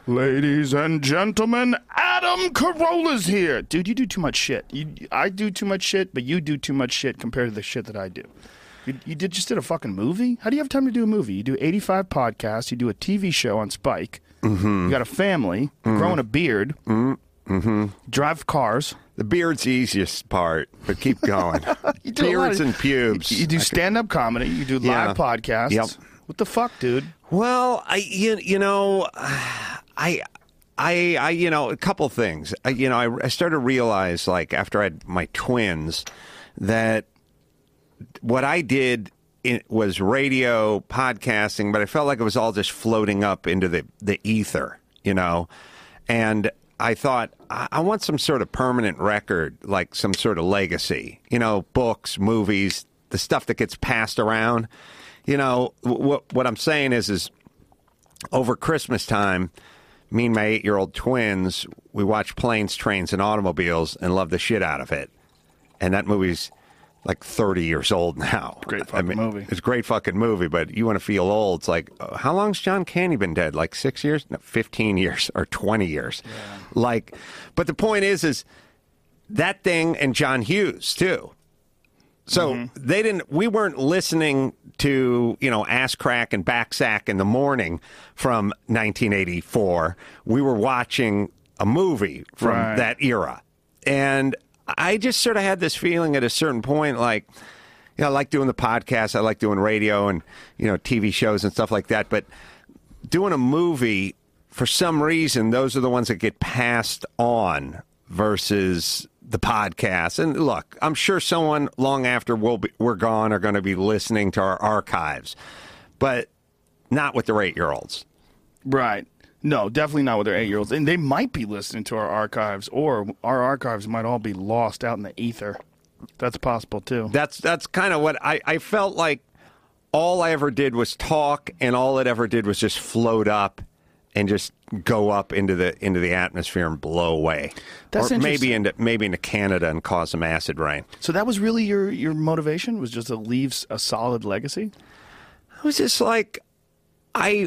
Ladies and gentlemen, Adam Carolla's here. Dude, you do too much shit. I do too much shit, but you do too much shit compared to the shit that I do. You just did a fucking movie? How do you have time to do a movie? You do 85 podcasts. You do a TV show on Spike. You got a family. Growing a beard. Drive cars. The beard's the easiest part, but keep going. Beards and pubes. You do stand-up comedy. You do live podcasts. Yep. What the fuck, dude? Well, a couple things. I started to realize, like, after I had my twins, that what I did was radio, podcasting, but I felt like it was all just floating up into the ether, and I thought, I want some sort of permanent record, like some sort of legacy, books, movies, the stuff that gets passed around. What I'm saying is over Christmas time, me and my 8-year-old twins, we watch Planes, Trains, and Automobiles and love the shit out of it. And that movie's like 30 years old now. Great fucking movie. It's a great fucking movie, but you want to feel old. It's like, how long's John Candy been dead? Like 6 years? No, 15 years or 20 years. Yeah. But the point is that thing and John Hughes, too. So we weren't listening to, Ass Crack and Backsack in the Morning from 1984. We were watching a movie from that era. And I just sort of had this feeling at a certain point, like, I like doing the podcast, I like doing radio and, TV shows and stuff like that. But doing a movie, for some reason, those are the ones that get passed on versus the podcast. And look, I'm sure someone long after we're gone are going to be listening to our archives, but not with their 8-year-olds. Right. No, definitely not with their 8-year-olds. And they might be listening to our archives, or our archives might all be lost out in the ether. That's possible, too. That's kind of what I felt like. All I ever did was talk, and all it ever did was just float up and just go up into the atmosphere and blow away. That's or interesting. maybe into Canada and cause some acid rain. So that was really your motivation, was just to leave a solid legacy? I was just like, it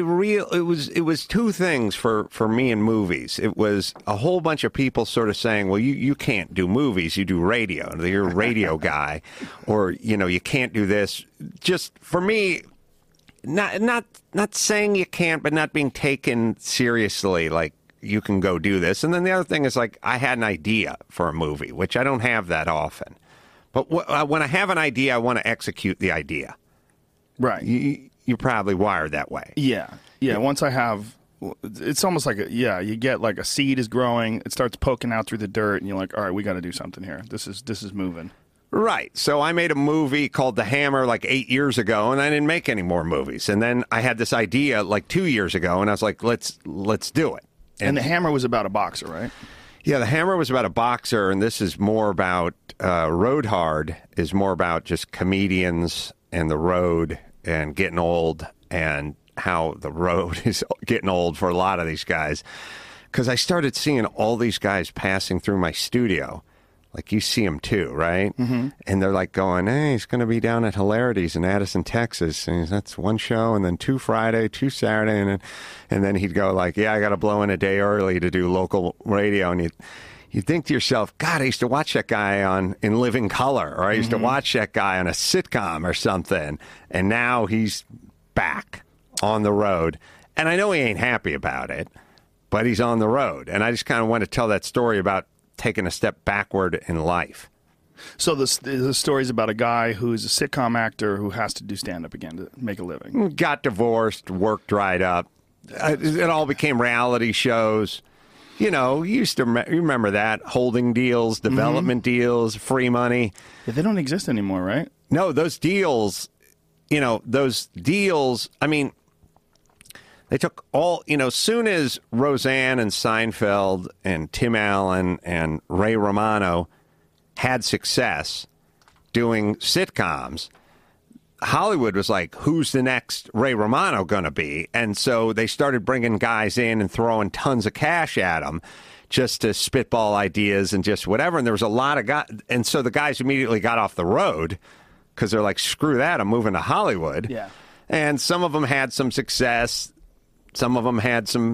was two things for me in movies. It was a whole bunch of people sort of saying, well, you can't do movies, you do radio. You're a radio guy, or you can't do this. Just for me, not saying you can't, but not being taken seriously, like you can go do this. And then the other thing is, like, I had an idea for a movie, which I don't have that often. But when I have an idea, I want to execute the idea. Right. You're probably wired that way. Yeah. Once I have, it's almost like you get like a seed is growing, it starts poking out through the dirt, and you're like, all right, we got to do something here. This is moving. Right. So I made a movie called The Hammer like 8 years ago, and I didn't make any more movies. And then I had this idea like 2 years ago, and I was like, let's do it. And The Hammer was about a boxer, right? Yeah, The Hammer was about a boxer, and this is more about Road Hard is more about just comedians and the road and getting old, and how the road is getting old for a lot of these guys. Because I started seeing all these guys passing through my studio. Like, you see them too, right? Mm-hmm. And they're like going, hey, he's going to be down at Hilarities in Addison, Texas. And that's one show, and then 2 Friday, 2 Saturday. And then he'd go like, yeah, I got to blow in a day early to do local radio. And you think to yourself, God, I used to watch that guy in Living Color, or I used to watch that guy on a sitcom or something. And now he's back on the road. And I know he ain't happy about it, but he's on the road. And I just kind of want to tell that story about taking a step backward in life. So the story's about a guy who's a sitcom actor who has to do stand-up again to make a living. Got divorced, work dried up. It all became reality shows. You remember that. Holding deals, development deals, free money. Yeah, they don't exist anymore, right? No, those deals, I mean, they took all, soon as Roseanne and Seinfeld and Tim Allen and Ray Romano had success doing sitcoms, Hollywood was like, who's the next Ray Romano going to be? And so they started bringing guys in and throwing tons of cash at them just to spitball ideas and just whatever. And there was a lot of guys. And so the guys immediately got off the road because they're like, screw that, I'm moving to Hollywood. Yeah. And some of them had some success. Some of them had some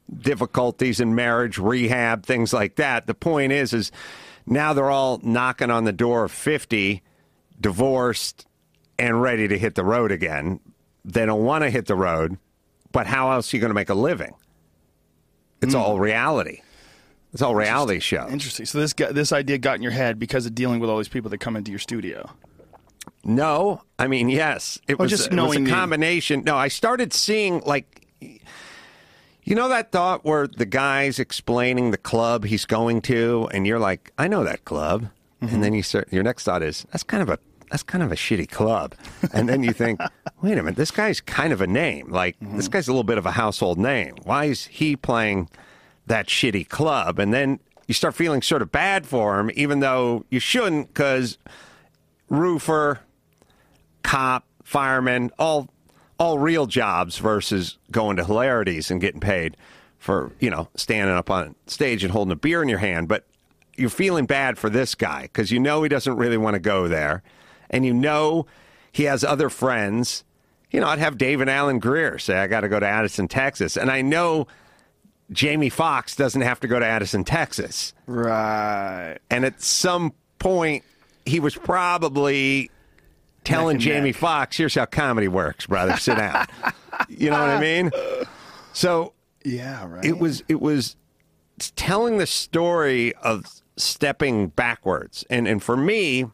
difficulties in marriage, rehab, things like that. The point is now they're all knocking on the door of 50, divorced, and ready to hit the road again. They don't want to hit the road, but how else are you going to make a living? It's all reality. It's all reality show. Interesting. So this idea got in your head because of dealing with all these people that come into your studio. No, I mean, yes. It was a combination. No, I started seeing, like, you know that thought where the guy's explaining the club he's going to, and you're like, I know that club. Mm-hmm. And then your next thought is, that's kind of a shitty club. And then you think, wait a minute, this guy's kind of a name. Like, this guy's a little bit of a household name. Why is he playing that shitty club? And then you start feeling sort of bad for him, even though you shouldn't, because roofer, cop, fireman, all real jobs versus going to Hilarities and getting paid for, standing up on stage and holding a beer in your hand. But you're feeling bad for this guy because he doesn't really want to go there. And he has other friends. I'd have David Alan Grier say, I got to go to Addison, Texas. And I know Jamie Foxx doesn't have to go to Addison, Texas. Right. And at some point, he was probably telling Jamie Foxx, here's how comedy works, brother. Sit down. You know what I mean? So yeah, right. It was telling the story of stepping backwards. And for me,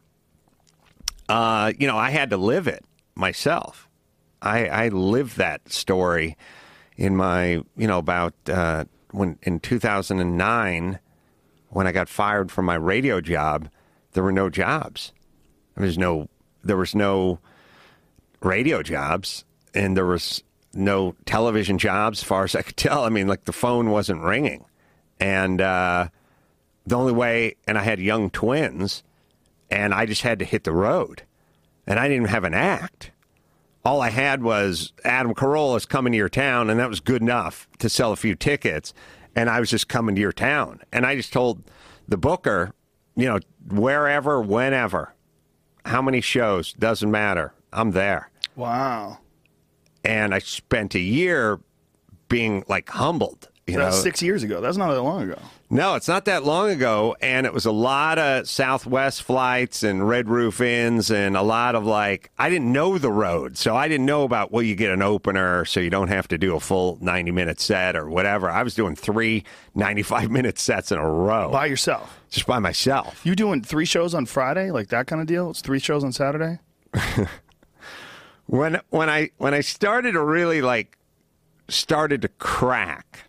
I had to live it myself. I lived that story in my, about when in 2009, when I got fired from my radio job, there were no jobs. There was no radio jobs, and there was no television jobs, as far as I could tell. I mean, like, the phone wasn't ringing. And the only way, and I had young twins, and I just had to hit the road. And I didn't have an act. All I had was Adam Carolla's coming to your town, and that was good enough to sell a few tickets. And I was just coming to your town. And I just told the booker, wherever, whenever, how many shows, doesn't matter. I'm there. Wow. And I spent a year being, like, humbled. That's 6 years ago. That's not that long ago. No, it's not that long ago, and it was a lot of Southwest flights and Red Roof Inns and a lot of, like, I didn't know the road, so I didn't know about, you get an opener so you don't have to do a full 90-minute set or whatever. I was doing 3 95-minute sets in a row. By yourself? Just by myself. You doing 3 shows on Friday, like that kind of deal? It's 3 shows on Saturday? When I started to really, started to crack,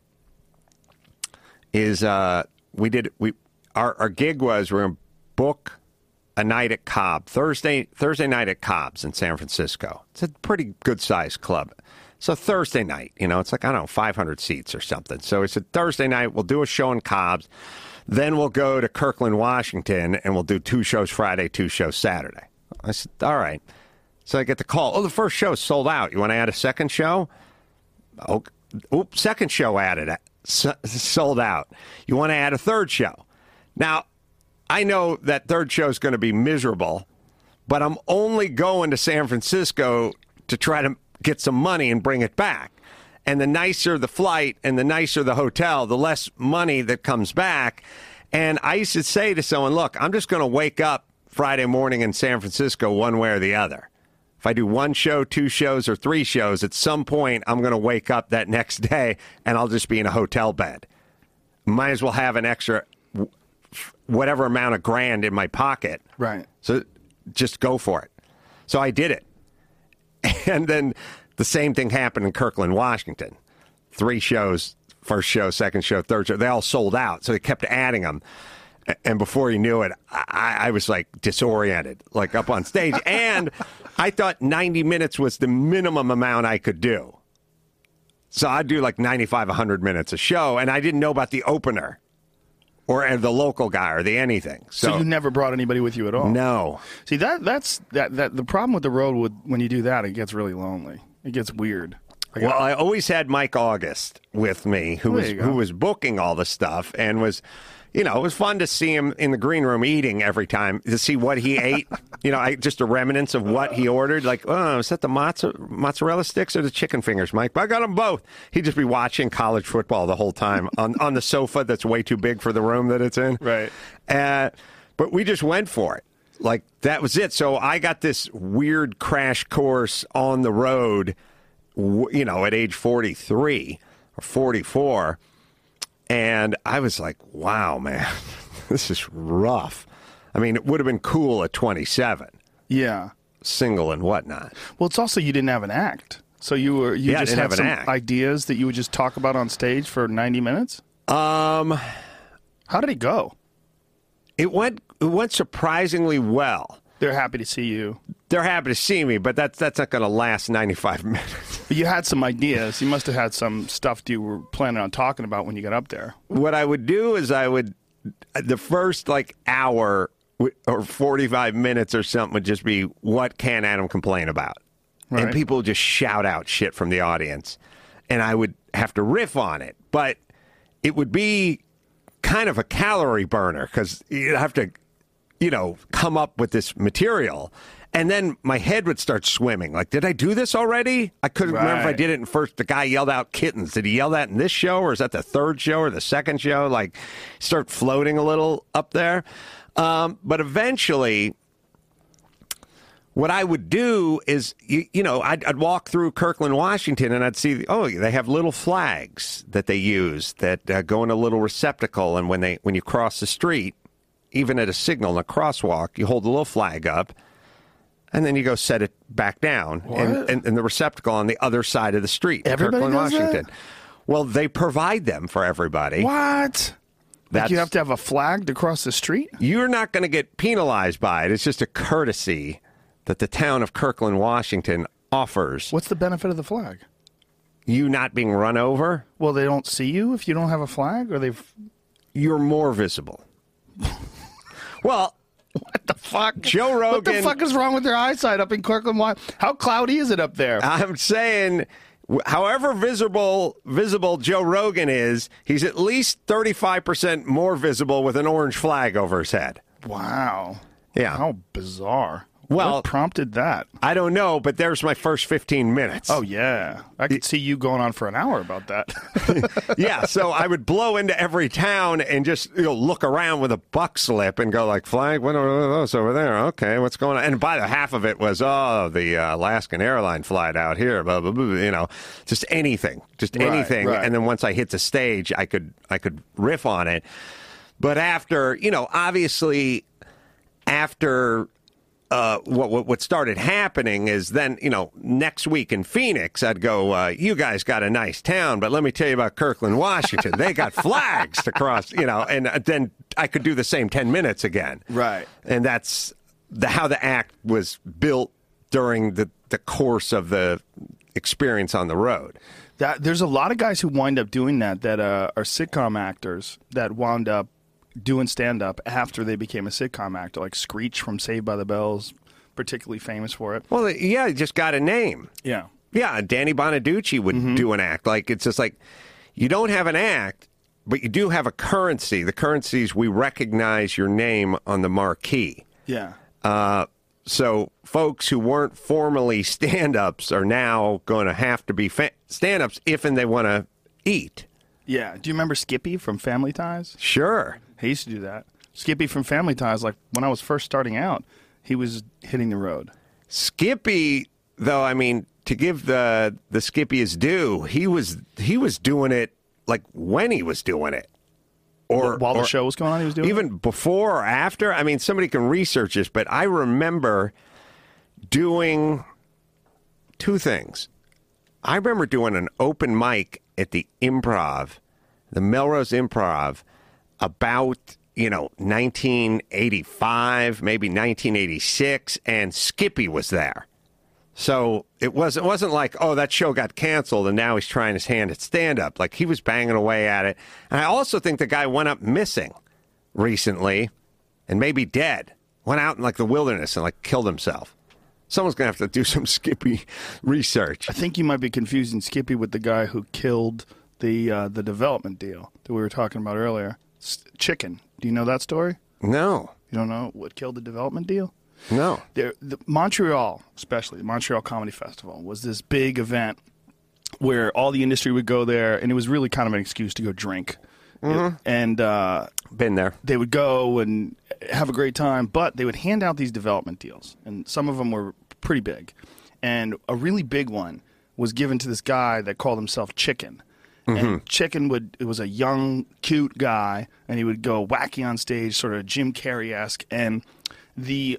is our gig was we're going to book a night at Cobb, Thursday night at Cobb's in San Francisco. It's a pretty good sized club. So Thursday night, it's like, I don't know, 500 seats or something. So it's a Thursday night. We'll do a show in Cobb's. Then we'll go to Kirkland, Washington, and we'll do 2 shows Friday, 2 shows Saturday. I said, all right. So I get the call. Oh, the first show is sold out. You want to add a second show? Oh, second show added. Sold out. You want to add a third show? Now, I know that third show is going to be miserable, but I'm only going to San Francisco to try to get some money and bring it back. And the nicer the flight and the nicer the hotel, the less money that comes back. And I used to say to someone, look, I'm just going to wake up Friday morning in San Francisco one way or the other. If I do 1 show, 2 shows, or 3 shows, at some point I'm going to wake up that next day and I'll just be in a hotel bed. Might as well have an extra whatever amount of grand in my pocket. Right. So just go for it. So I did it. And then the same thing happened in Kirkland, Washington. 3 shows, first show, second show, third show. They all sold out. So they kept adding them. And before you knew it, I was, like, disoriented, like, up on stage. And I thought 90 minutes was the minimum amount I could do. So I'd do, like, 95, 100 minutes a show. And I didn't know about the opener or the local guy or the anything. So you never brought anybody with you at all? No. See, that's the problem with the road when you do that, it gets really lonely. It gets weird. Well, I always had Mike August with me, who was booking all the stuff, and was, it was fun to see him in the green room eating every time, to see what he ate. Just a remnants of what he ordered. Like, oh, is that the mozzarella sticks or the chicken fingers, Mike? But I got them both. He'd just be watching college football the whole time on the sofa that's way too big for the room that it's in. Right. But we just went for it. Like, that was it. So I got this weird crash course on the road, at age 43 or 44. And I was like, wow, man, this is rough. I mean, it would have been cool at 27. Yeah. Single and whatnot. Well, it's also you didn't have an act. So you just had some ideas that you would just talk about on stage for 90 minutes? How did it go? It went surprisingly well. They're happy to see you. They're happy to see me, but that's not going to last 95 minutes. But you had some ideas. You must have had some stuff you were planning on talking about when you got up there. What I would do is the first hour or 45 minutes or something would just be, what can Adam complain about? Right. And people would just shout out shit from the audience. And I would have to riff on it. But it would be kind of a calorie burner because you'd have to, come up with this material. And then my head would start swimming. Like, did I do this already? I couldn't remember if I did it in first. The guy yelled out kittens. Did he yell that in this show, or is that the third show or the second show? Like, start floating a little up there. But eventually, what I would do is, I'd walk through Kirkland, Washington, and I'd see, they have little flags that they use that go in a little receptacle. And when you cross the street, even at a signal in a crosswalk, you hold a little flag up. And then you go set it back down in the receptacle on the other side of the street. Everybody Kirkland, does Washington. That? Well, they provide them for everybody. What? You have to have a flag to cross the street? You're not going to get penalized by it. It's just a courtesy that the town of Kirkland, Washington offers. What's the benefit of the flag? You not being run over? Well, they don't see you if you don't have a flag? Or You're more visible. Well... What the fuck? Joe Rogan. What the fuck is wrong with their eyesight up in Kirkland? How cloudy is it up there? I'm saying, however visible Joe Rogan is, he's at least 35% more visible with an orange flag over his head. Wow. Yeah. How bizarre. Well, what prompted that? I don't know, but there's my first 15 minutes. Oh, yeah. I could see you going on for an hour about that. Yeah, so I would blow into every town and just look around with a buck slip and go like, flag, what are those over there? Okay, what's going on? And by the half of it was, the Alaskan airline flight out here, blah, blah, blah, just anything. Anything. Right. And then once I hit the stage, I could riff on it. But after, obviously, after... what started happening is then, next week in Phoenix, I'd go, you guys got a nice town, but let me tell you about Kirkland, Washington. They got flags to cross, and then I could do the same 10 minutes again. Right. And that's how the act was built during the course of the experience on the road. There's a lot of guys who wind up doing that are sitcom actors that wound up doing stand-up after they became a sitcom actor, like Screech from Saved by the Bell's particularly famous for it. Well, yeah, he just got a name. Yeah. Yeah, Danny Bonaducci would do an act. Like, it's just like, you don't have an act, but you do have a currency. The currency is we recognize your name on the marquee. Yeah. So folks who weren't formerly stand-ups are now going to have to be stand-ups if and they want to eat. Yeah. Do you remember Skippy from Family Ties? Sure. He used to do that. Skippy from Family Ties, like when I was first starting out, he was hitting the road. Skippy, though, I mean, to give the Skippy his due, he was doing it like when he was doing it. Or while the show was going on, he was doing even it? Before or after. I mean, somebody can research this, but I remember doing two things. I remember doing an open mic at the Improv, the Melrose Improv, about, 1985, maybe 1986, and Skippy was there. So it wasn't like, that show got canceled and now he's trying his hand at stand-up. Like, he was banging away at it. And I also think the guy went up missing recently and maybe dead. Went out in, like, the wilderness and, like, killed himself. Someone's going to have to do some Skippy research. I think you might be confusing Skippy with the guy who killed the development deal that we were talking about earlier. Chicken. Do you know that story? No. You don't know what killed the development deal? No. Montreal, especially the Montreal Comedy Festival, was this big event where all the industry would go there, and it was really kind of an excuse to go drink. And been there. They would go and have a great time, but they would hand out these development deals, and some of them were pretty big. And a really big one was given to this guy that called himself Chicken. And Chicken it was a young, cute guy, and he would go wacky on stage, sort of Jim Carrey-esque. And the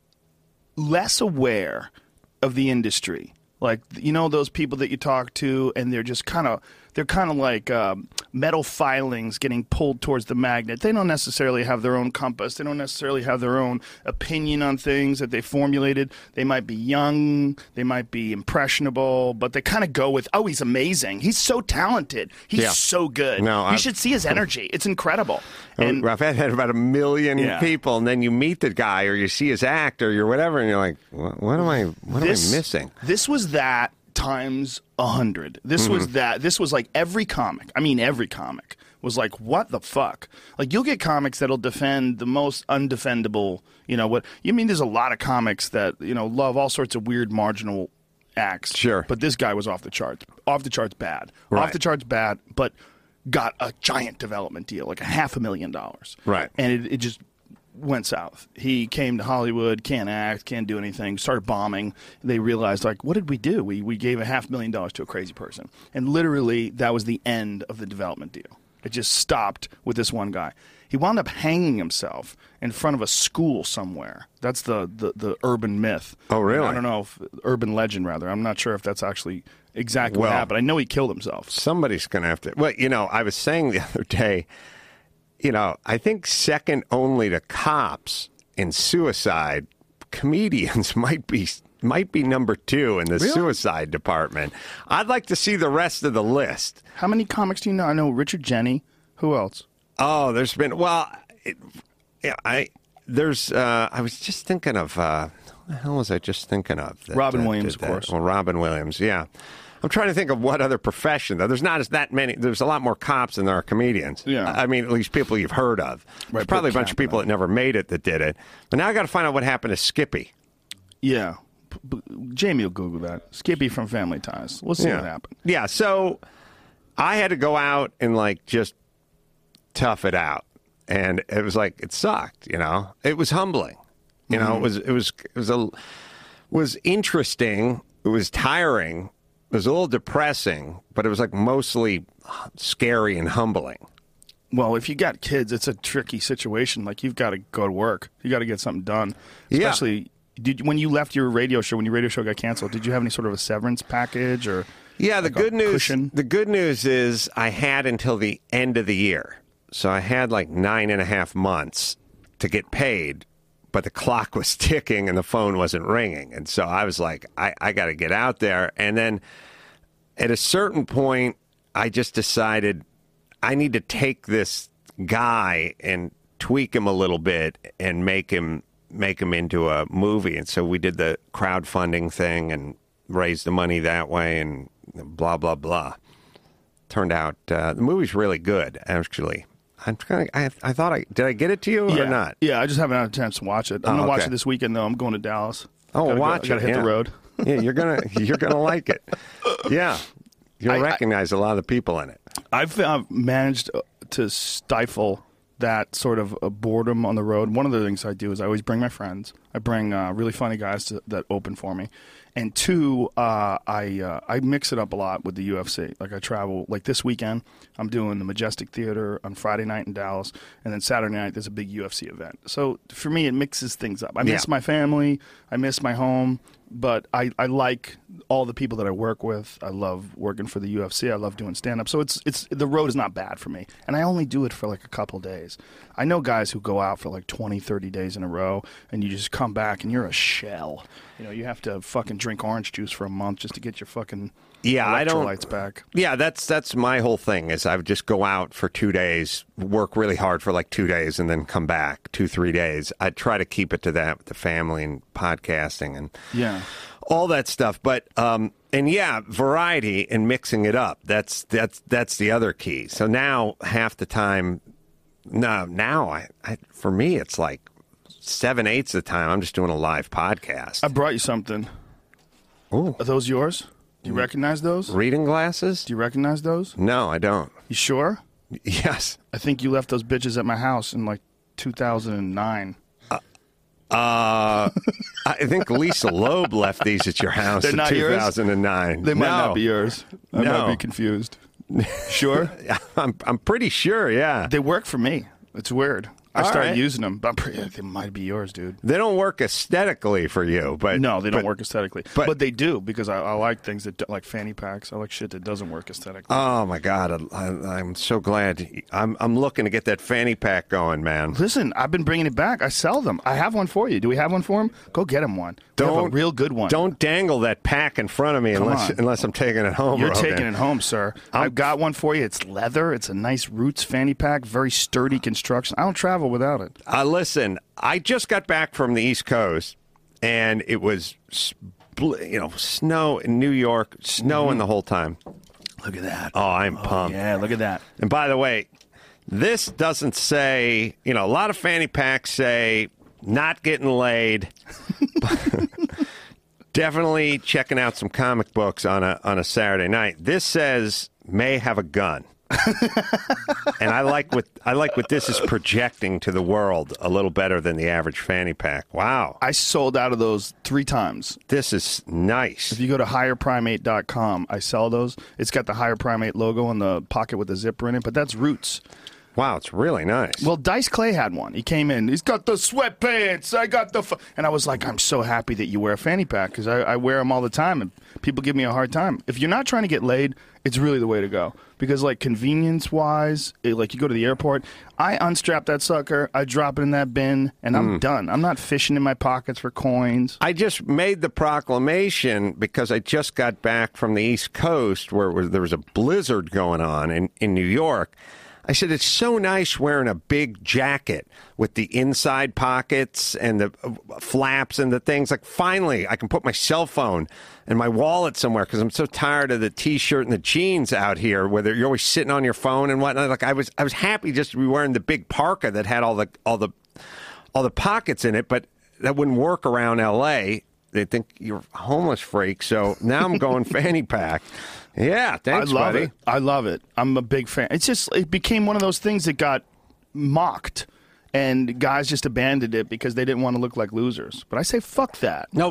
less aware of the industry, like, you know, those people that you talk to, and they're just kind of like metal filings getting pulled towards the magnet. They don't necessarily have their own compass. They don't necessarily have their own opinion on things that they formulated. They might be young. They might be impressionable, but they kind of go with, oh, he's amazing. He's so talented. He's so good. You should see his energy. It's incredible. And I've had about 1 million people, and then you meet the guy or you see his act or you're whatever, and you're like, what am I missing? This was that times 100. This was that. This was like every comic. I mean, every comic was like, what the fuck? Like, you'll get comics that'll defend the most undefendable, you know, what you mean. There's a lot of comics that, you know, love all sorts of weird marginal acts. Sure. But this guy was off the charts bad. Right. Off the charts bad, but got a giant development deal, like $500,000. Right. And it just went south. He came to Hollywood, can't act, can't do anything, started bombing. They realized, like, what did we do? We gave $500,000 to a crazy person. And literally, that was the end of the development deal. It just stopped with this one guy. He wound up hanging himself in front of a school somewhere. That's the urban myth. Oh, really? I don't know, urban legend, rather. I'm not sure if that's actually exactly what happened. I know he killed himself. Somebody's going to have to. Well, you know, I was saying the other day, you know, I think second only to cops in suicide, comedians might be number 2 in the suicide department. I'd like to see the rest of the list. How many comics do you know? I know Richard Jeni. Who else? Oh, there's been, I was just thinking of, what the hell was I just thinking of? Robin Williams, of course. Well, Robin Williams, yeah. I'm trying to think of what other profession, though. There's not that many. There's a lot more cops than there are comedians. Yeah. I mean, at least people you've heard of. Right, There's probably a bunch of people that never made it that did it. But now I got to find out what happened to Skippy. Yeah. Jamie will Google that. Skippy from Family Ties. We'll see what happened. Yeah, so I had to go out and, like, just tough it out. And it was like, it sucked, you know? It was humbling. You know, it was interesting. It was tiring. It was a little depressing, but it was like mostly scary and humbling. Well, if you got kids, it's a tricky situation. Like, you've got to go to work. You got to get something done. Especially when you left your radio show, when your radio show got canceled, did you have any sort of a severance package or? Yeah, the good news is I had until the end of the year. So I had like 9.5 months to get paid. But the clock was ticking and the phone wasn't ringing. And so I was like, I got to get out there. And then at a certain point, I just decided I need to take this guy and tweak him a little bit and make him into a movie. And so we did the crowdfunding thing and raised the money that way and blah, blah, blah. Turned out the movie's really good, actually. I thought did I get it to you or not? Yeah, I just haven't had a chance to watch it. I'm gonna watch it this weekend though. I'm going to Dallas. Watch it. Gotta hit the road. Yeah, you're gonna like it. Yeah, you'll recognize a lot of the people in it. I've managed to stifle that sort of boredom on the road. One of the things I do is I always bring my friends. I bring really funny guys that open for me. And 2, I mix it up a lot with the UFC. Like, I travel, like this weekend, I'm doing the Majestic Theater on Friday night in Dallas, and then Saturday night there's a big UFC event. So for me, it mixes things up. I miss my family, I miss my home, but I like all the people that I work with. I love working for the UFC. I love doing stand-up. So it's the road is not bad for me. And I only do it for like a couple days. I know guys who go out for like 20, 30 days in a row, and you just come back and you're a shell. You know, you have to fucking drink orange juice for a month just to get your fucking electrolytes back. Yeah, that's my whole thing is I would just go out for 2 days, work really hard for like 2 days, and then come back 2-3 days. I try to keep it to that with the family and podcasting. And all that stuff. But and yeah, variety and mixing it up. That's the other key. So now half the time, I for me it's like 7/8 of the time I'm just doing a live podcast. I brought you something. Ooh. Are those yours? Do you recognize those? Reading glasses? Do you recognize those? No, I don't. You sure? Yes. I think you left those bitches at my house in like 2009. I think Lisa Loeb left these at your house in 2009. Yours? They might not be yours. I might be confused. Sure? I'm pretty sure, yeah. They work for me. It's weird. I All started right. using them, but they might be yours, dude. They don't work aesthetically for you, but No, they don't work aesthetically. but- But they do, because I like things that like fanny packs. I like shit that doesn't work aesthetically. Oh my God, I'm so glad. I'm looking to get that fanny pack going, man. Listen, I've been bringing it back. I sell them. I have one for you. Do we have one for him? Go get him one. We have a real good one. Don't dangle that pack in front of me unless I'm taking it home. You're Rogan. taking it home, sir. I've got one for you. It's leather. It's a nice Roots fanny pack. Very sturdy construction. I don't travel without it. Listen, I just got back from the East Coast, and it was, snow in New York, snowing the whole time. Look at that. Oh, I'm pumped. Yeah, look at that. And by the way, this doesn't say, a lot of fanny packs say not getting laid. Definitely checking out some comic books on a Saturday night. This says may have a gun. And I like what this is projecting to the world a little better than the average fanny pack. Wow. I sold out of those 3 times. This is nice. If you go to higherprimate.com, I sell those. It's got the Higher Primate logo on the pocket with the zipper in it, but that's Roots. Wow, it's really nice. Well, Dice Clay had one. He came in. He's got the sweatpants. I got the... And I was like, I'm so happy that you wear a fanny pack, because I wear them all the time, and people give me a hard time. If you're not trying to get laid, it's really the way to go. Because, like, convenience-wise, like, you go to the airport, I unstrap that sucker, I drop it in that bin, and I'm done. I'm not fishing in my pockets for coins. I just made the proclamation because I just got back from the East Coast where there was a blizzard going on in New York. I said, it's so nice wearing a big jacket with the inside pockets and the flaps and the things. Like, finally, I can put my cell phone and my wallet somewhere, because I'm so tired of the T-shirt and the jeans out here, where you're always sitting on your phone and whatnot. Like, I was happy just to be wearing the big parka that had all the pockets in it, but that wouldn't work around L.A. They think you're a homeless freak. So now I'm going fanny pack. Yeah, thanks, buddy. It. I love it. I'm a big fan. It became one of those things that got mocked, and guys just abandoned it because they didn't want to look like losers. But I say, fuck that. No,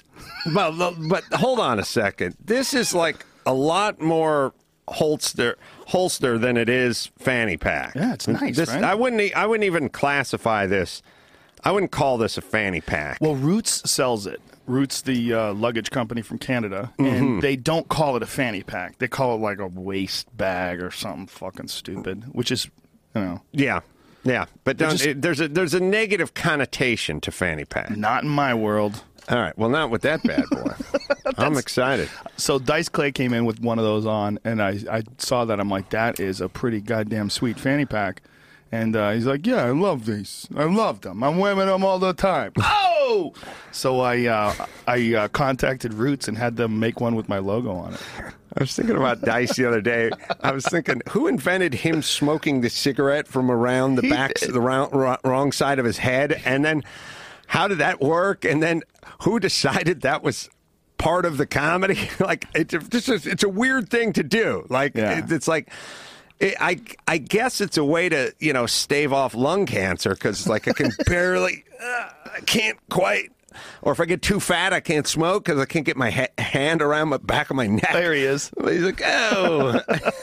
but hold on a second. This is like a lot more holster than it is fanny pack. Yeah, it's nice, right? I wouldn't even classify this. I wouldn't call this a fanny pack. Well, Roots sells it. Roots, the luggage company from Canada, and they don't call it a fanny pack. They call it like a waist bag or something fucking stupid, which is, Yeah. But there's a negative connotation to fanny pack. not in my world. All right. Well, not with that bad boy. I'm excited. So Dice Clay came in with one of those on, and I saw that. I'm like, that is a pretty goddamn sweet fanny pack. And he's like, yeah, I love these. I love them. I'm wearing them all the time. Oh! So I contacted Roots and had them make one with my logo on it. I was thinking about Dice the other day. I was thinking, who invented him smoking the cigarette from around the wrong side of his head? And then how did that work? And then who decided that was part of the comedy? Like, it's a weird thing to do. Like, it's like... I guess it's a way to, stave off lung cancer, because, like, I can barely, I can't quite, or if I get too fat, I can't smoke because I can't get my hand around the back of my neck. There he is. He's like, oh.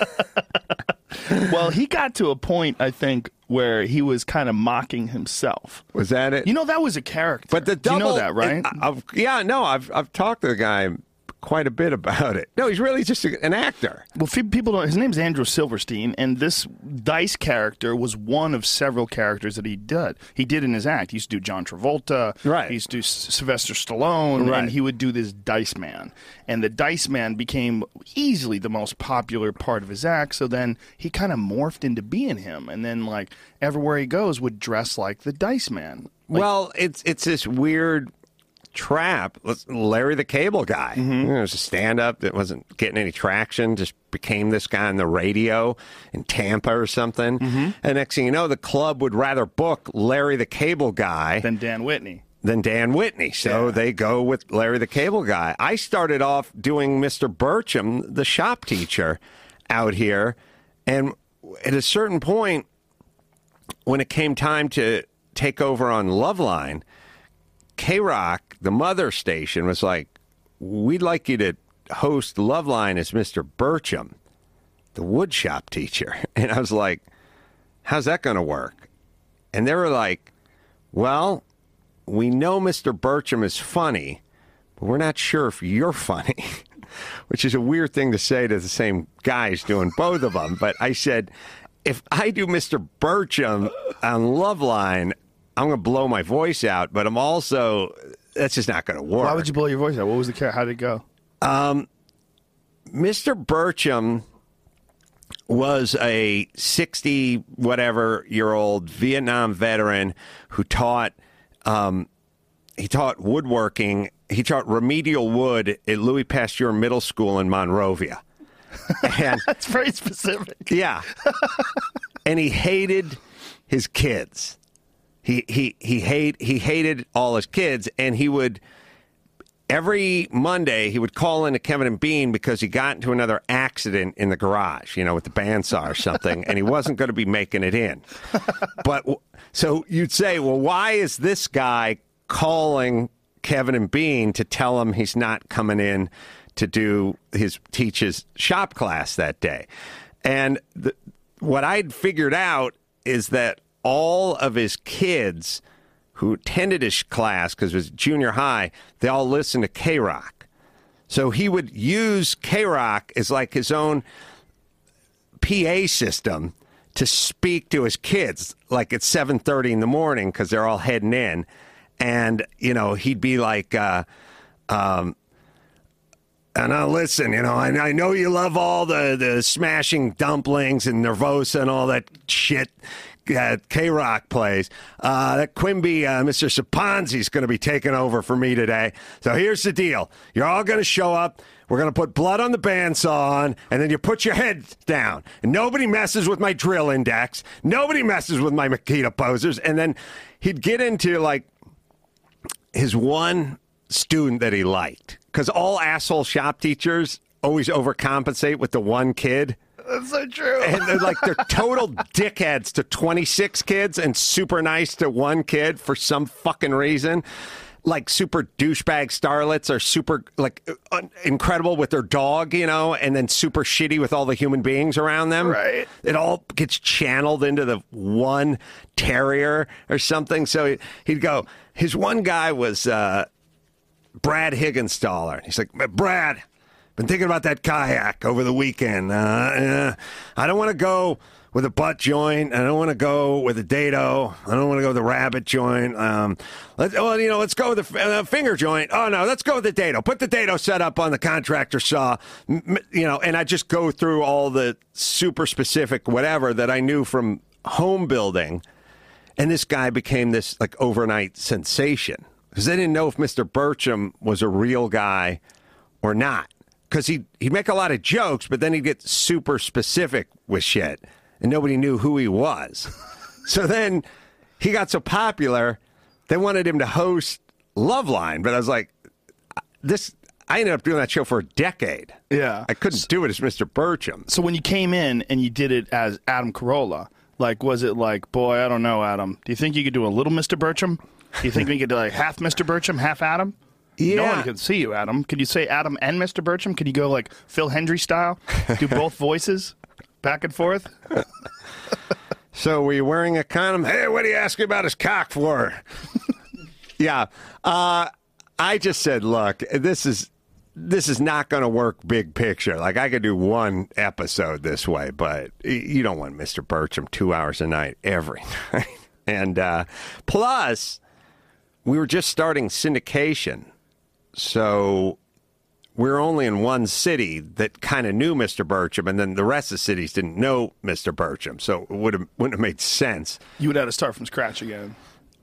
Well, he got to a point, I think, where he was kind of mocking himself. Was that it? That was a character. But the double, you know that, right? I've talked to the guy quite a bit about it. No, he's really just an actor. Well, people don't. His name's Andrew Silverstein, and this Dice character was one of several characters that he did. He did in his act. He used to do John Travolta. Right. He used to do Sylvester Stallone, right. And he would do this Dice Man. And the Dice Man became easily the most popular part of his act. So then he kind of morphed into being him, and then like everywhere he goes, would dress like the Dice Man. Well, it's this weird trap. Larry the Cable Guy. Mm-hmm. It was a stand-up that wasn't getting any traction, just became this guy on the radio in Tampa or something. Mm-hmm. And next thing you know, the club would rather book Larry the Cable Guy Then Dan Whitney. So they go with Larry the Cable Guy. I started off doing Mr. Burcham, the shop teacher, out here. And at a certain point, when it came time to take over on Loveline, K-Rock, the mother station, was like, we'd like you to host Loveline as Mr. Burcham, the wood shop teacher. And I was like, how's that going to work? And they were like, well, we know Mr. Burcham is funny, but we're not sure if you're funny, which is a weird thing to say to the same guys doing both of them. But I said, if I do Mr. Burcham on Loveline, I'm going to blow my voice out, but I'm also, that's just not going to work. Why would you blow your voice out? What was the character? How did it go? Mr. Burcham was a 60-whatever-year-old Vietnam veteran who taught woodworking. He taught remedial wood at Louis Pasteur Middle School in Monrovia. And That's very specific. yeah. And he hated his kids. He hated all his kids, and he would every Monday he would call in to Kevin and Bean because he got into another accident in the garage, with the bandsaw or something, and he wasn't going to be making it in. But so you'd say, well, why is this guy calling Kevin and Bean to tell him he's not coming in to teach his shop class that day? And what I'd figured out is that all of his kids who attended his class, because it was junior high, they all listened to K-Rock. So he would use K-Rock as like his own PA system to speak to his kids, like at 7:30 in the morning, because they're all heading in. And, he'd be like, and now listen, I know you love all the Smashing Dumplings and Nervosa and all that shit K-Rock plays. That Quimby, Mr. Saponzi's going to be taking over for me today. So here's the deal. You're all going to show up. We're going to put blood on the bandsaw on, and then you put your head down. And nobody messes with my drill index. Nobody messes with my Makita posers. And then he'd get into, like, his one student that he liked. Because all asshole shop teachers always overcompensate with the one kid. That's so true. And they're total dickheads to 26 kids and super nice to one kid for some fucking reason. Like super douchebag starlets are super incredible with their dog, and then super shitty with all the human beings around them. Right. It all gets channeled into the one terrier or something. So he'd go, his one guy was Brad Higginstaller. He's like, Brad, been thinking about that kayak over the weekend. I don't want to go with a butt joint. I don't want to go with a dado. I don't want to go with a rabbit joint. Let's go with the finger joint. Oh, no, let's go with the dado. Put the dado set up on the contractor saw, and I just go through all the super specific whatever that I knew from home building. And this guy became this overnight sensation because they didn't know if Mr. Burcham was a real guy or not. Because he'd make a lot of jokes, but then he'd get super specific with shit, and nobody knew who he was. So then he got so popular, they wanted him to host Loveline. But I was like, I ended up doing that show for a decade. Yeah. I couldn't do it as Mr. Burcham. So when you came in and you did it as Adam Carolla, was it like, boy, I don't know, Adam, do you think you could do a little Mr. Burcham? Do you think we could do half Mr. Burcham, half Adam? Yeah. No one can see you, Adam. Could you say Adam and Mr. Burcham? Could you go like Phil Hendry style? Do both voices back and forth? So were you wearing a condom? Hey, what do you ask me about his cock for? Yeah. I just said, look, this is not going to work big picture. Like, I could do one episode this way, but you don't want Mr. Burcham 2 hours a night every night. And plus, we were just starting syndication. So we're only in one city that kind of knew Mr. Burcham, and then the rest of the cities didn't know Mr. Burcham. So it wouldn't have made sense. You would have to start from scratch again.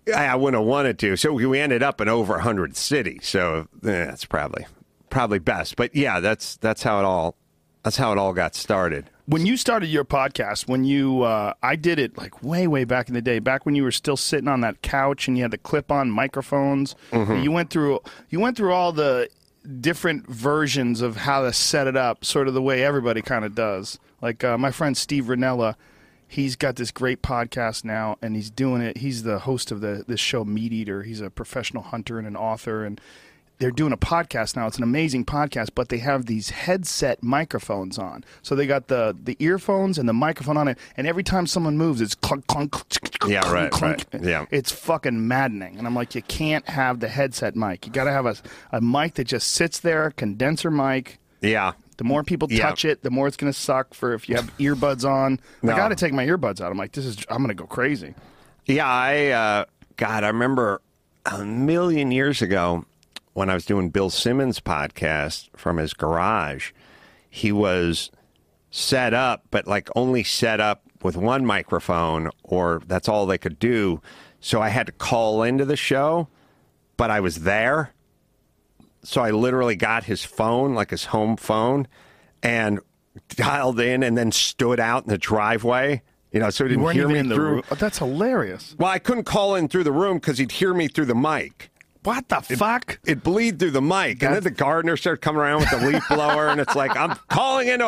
I wouldn't have wanted to. So we ended up in over 100 cities. So that's probably best. But yeah, that's how it all got started. When you started your podcast, when you, I did it like way back in the day, back when you were still sitting on that couch and you had the clip-on microphones. Mm-hmm. You went through all the different versions of how to set it up, sort of the way everybody kind of does. Like my friend Steve Rinella, he's got this great podcast now, and he's doing it. He's the host of this show, Meat Eater. He's a professional hunter and an author, and they're doing a podcast now. It's an amazing podcast, but they have these headset microphones on. So they got the earphones and the microphone on it, and every time someone moves, it's clunk, clunk, clunk, Yeah, right, clunk. right. Yeah. It's fucking maddening. And I'm like, you can't have the headset mic. You got to have a mic that just sits there, condenser mic. Yeah. The more people touch it, the more it's going to suck for if you have earbuds on. No. I got to take my earbuds out. I'm like, I'm going to go crazy. Yeah, I remember a million years ago when I was doing Bill Simmons' podcast from his garage. He was set up, but like only set up with one microphone, or that's all they could do. So I had to call into the show, but I was there. So I literally got his phone, like his home phone, and dialed in and then stood out in the driveway. You know, so he didn't hear me in the through. room. Oh, that's hilarious. Well, I couldn't call in through the room because he'd hear me through the mic. What the fuck? It'd bleed through the mic. And then the gardener started coming around with the leaf blower, and it's like, I'm calling into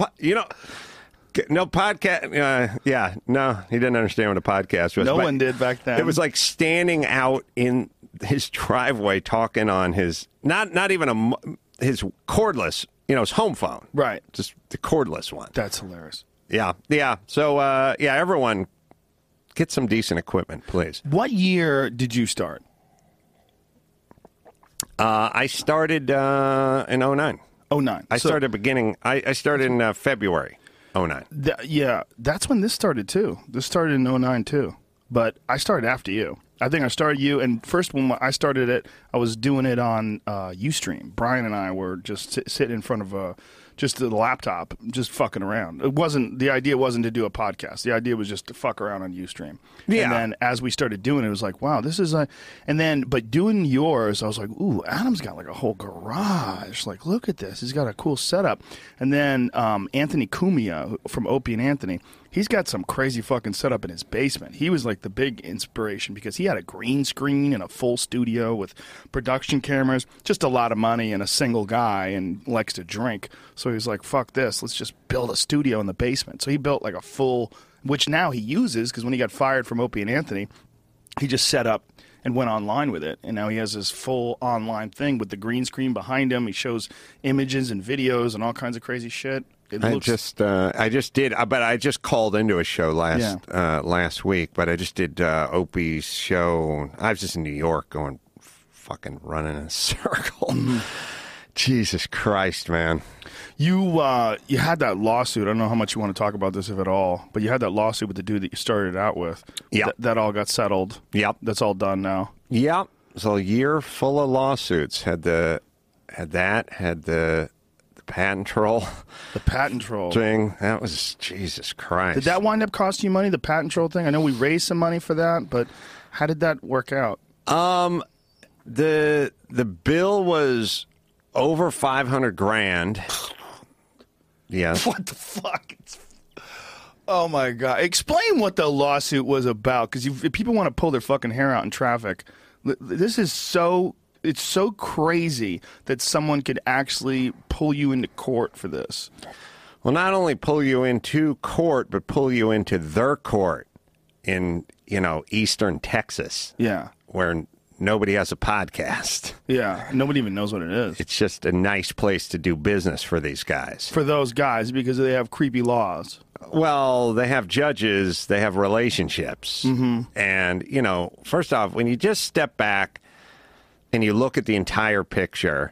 no podcast. Yeah, no, he didn't understand what a podcast was. No one did back then. It was like standing out in his driveway talking on his, not even his cordless, his home phone. Right. Just the cordless one. That's hilarious. Yeah. So, everyone get some decent equipment, please. What year did you start? I started in 09. 09. I started in February 09. That's when this started, too. This started in 09, too. But I started after you. I think I started you, and first when I started it, I was doing it on Ustream. Brian and I were just sitting in front of just the laptop, just fucking around. The idea wasn't to do a podcast. The idea was just to fuck around on Ustream. Yeah. And then as we started doing it, it was like, wow, this is but doing yours, I was like, ooh, Adam's got like a whole garage. Like, look at this. He's got a cool setup. And then Anthony Cumia from Opie and Anthony, he's got some crazy fucking setup in his basement. He was like the big inspiration because he had a green screen and a full studio with production cameras, just a lot of money and a single guy and likes to drink. So he was like, fuck this, let's just build a studio in the basement. So he built like a full, which now he uses because when he got fired from Opie and Anthony, he just set up and went online with it. And now he has this full online thing with the green screen behind him. He shows images and videos and all kinds of crazy shit. I just called into a show last week, but I just did Opie's show. I was just in New York going fucking running in a circle. Mm-hmm. Jesus Christ, man. You had that lawsuit. I don't know how much you want to talk about this, if at all, but you had that lawsuit with the dude that you started out with. Yeah. That all got settled. Yep. That's all done now. Yep. So a year full of lawsuits. Had the patent troll. The patent troll thing. That was, Jesus Christ. Did that wind up costing you money, the patent troll thing? I know we raised some money for that, but how did that work out? The bill was over $500,000. Yes. What the fuck? Oh my God. Explain what the lawsuit was about, because if people want to pull their fucking hair out in traffic, this is it's so crazy that someone could actually pull you into court for this. Well, not only pull you into court, but pull you into their court in, eastern Texas. Yeah. Where nobody has a podcast. Yeah. Nobody even knows what it is. It's just a nice place to do business for these guys. For those guys, because they have creepy laws. Well, they have judges, they have relationships. Mm-hmm. And, first off, when you just step back and you look at the entire picture,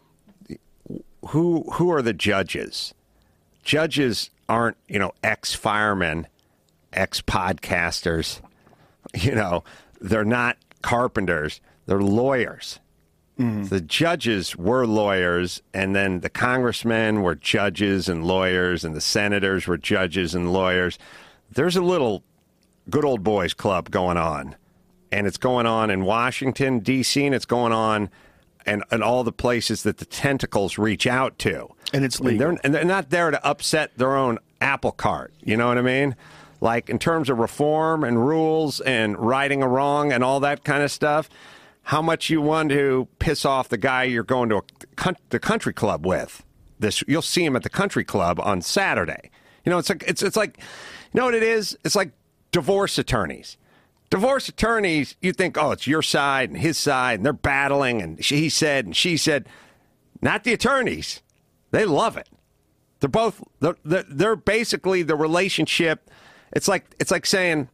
who are the judges? Judges aren't, ex-firemen, ex-podcasters. They're not carpenters. They're lawyers. Mm-hmm. The judges were lawyers, and then the congressmen were judges and lawyers, and the senators were judges and lawyers. There's a little good old boys club going on. and it's going on in Washington, D.C., and it's going on and all the places that the tentacles reach out to. And it's legal. And they're not there to upset their own apple cart. You know what I mean? Like, in terms of reform and rules and righting a wrong and all that kind of stuff, how much you want to piss off the guy you're going to the country club with. You'll see him at the country club on Saturday. You know, it's like, you know what it is? It's like divorce attorneys. Divorce attorneys, you think, oh, it's your side and his side, and they're battling, and he said and she said. Not the attorneys. They love it. They're basically the relationship. It's like saying,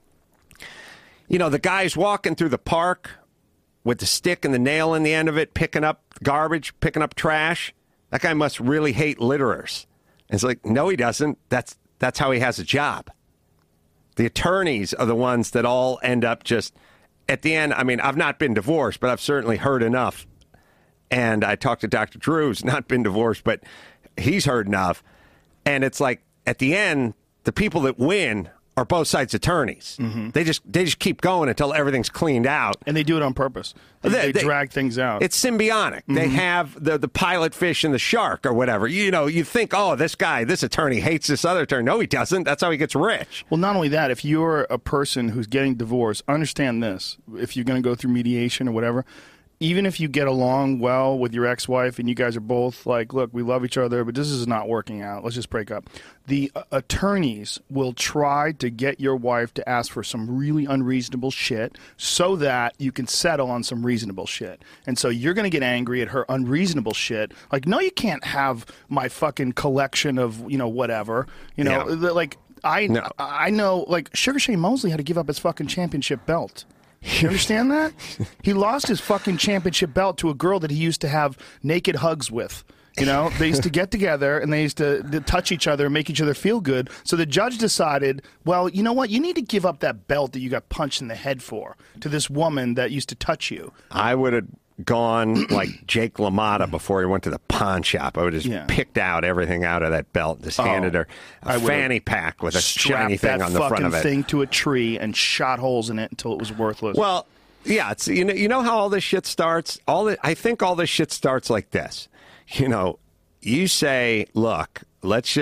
you know, the guy's walking through the park with the stick and the nail in the end of it, picking up garbage, picking up trash. That guy must really hate litterers. And it's like, no, he doesn't. That's how he has a job. The attorneys are the ones that all end up just, at the end, I mean, I've not been divorced, but I've certainly heard enough. And I talked to Dr. Drew, who's not been divorced, but he's heard enough. And it's like, at the end, the people that win are both sides' attorneys. Mm-hmm. They just keep going until everything's cleaned out. And they do it on purpose. They drag things out. It's symbiotic. Mm-hmm. They have the pilot fish and the shark or whatever. You know, you think, oh, this attorney hates this other attorney. No, he doesn't. That's how he gets rich. Well, not only that, if you're a person who's getting divorced, understand this. If you're going to go through mediation or whatever, even if you get along well with your ex-wife and you guys are both like, look, we love each other, but this is not working out. Let's just break up. The attorneys will try to get your wife to ask for some really unreasonable shit so that you can settle on some reasonable shit. And so you're going to get angry at her unreasonable shit. Like, no, you can't have my fucking collection of, you know, whatever. You know, like, I know, like, Sugar Shane Mosley had to give up his fucking championship belt. You understand that? He lost his fucking championship belt to a girl that he used to have naked hugs with. You know, they used to get together and they used to touch each other and make each other feel good. So the judge decided, well, you know what? You need to give up that belt that you got punched in the head for to this woman that used to touch you. I would have gone like Jake LaMotta before he went to the pawn shop. I would have just picked out everything out of that belt, just handed her a fanny pack with a shiny thing on the front of it. Strapped that fucking thing to a tree and shot holes in it until it was worthless. Well, yeah, it's, you know how all this shit starts? I think all this shit starts like this. You know, you say, look, let's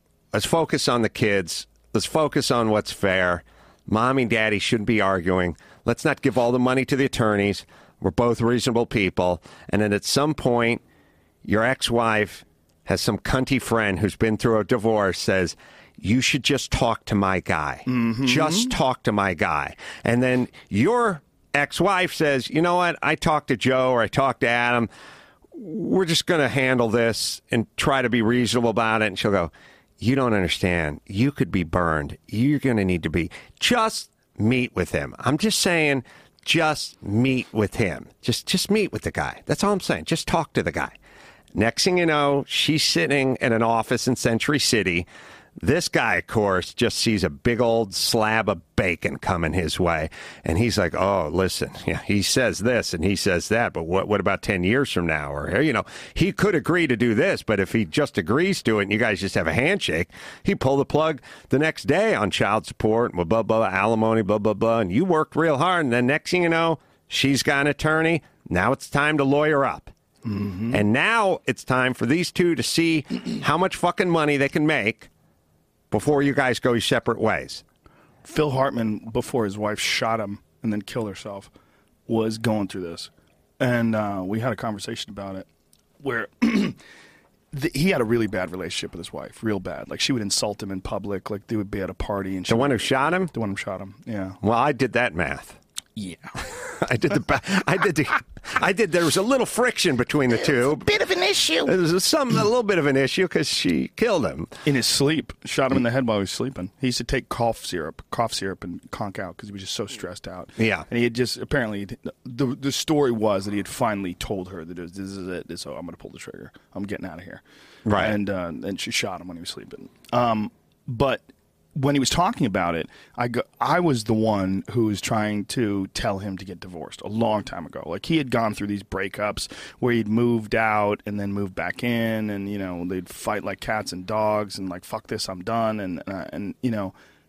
focus on the kids. Let's focus on what's fair. Mommy and Daddy shouldn't be arguing. Let's not give all the money to the attorneys. We're both reasonable people. And then at some point, your ex-wife has some cunty friend who's been through a divorce, says, you should just talk to my guy. Mm-hmm. Just talk to my guy. And then your ex-wife says, you know what? I talked to Joe or I talked to Adam. We're just going to handle this and try to be reasonable about it. And she'll go, you don't understand. You could be burned. You're going to need to be. Just meet with him. I'm just saying, just meet with him. Just meet with the guy. That's all I'm saying. Just talk to the guy. Next thing you know, she's sitting in an office in Century City. This guy, of course, just sees a big old slab of bacon coming his way. And he's like, oh, listen, yeah, he says this and he says that, but what about 10 years from now? Or, you know, he could agree to do this, but if he just agrees to it and you guys just have a handshake, he pull the plug the next day on child support, blah, blah, blah, alimony, blah, blah, blah. And you worked real hard. And then next thing you know, she's got an attorney. Now it's time to lawyer up. Mm-hmm. And now it's time for these two to see how much fucking money they can make before you guys go your separate ways. Phil Hartman, before his wife shot him and then killed herself, was going through this. And we had a conversation about it where he had a really bad relationship with his wife, real bad. Like, she would insult him in public. Like, they would be at a party. And the one who shot him? The one who shot him, yeah. Well, I did that math. Yeah. There was a little friction between the two. Bit of an issue. There was a little bit of an issue because she killed him. In his sleep. Shot him in the head while he was sleeping. He used to take cough syrup and conk out because he was just so stressed out. Yeah. And he had just, apparently, the story was that he had finally told her that this is it. So I'm going to pull the trigger. I'm getting out of here. Right. And she shot him when he was sleeping. But when he was talking about it, I was the one who was trying to tell him to get divorced a long time ago. Like, he had gone through these breakups where he'd moved out and then moved back in, and, you know, they'd fight like cats and dogs and like, fuck this, I'm done. And you know,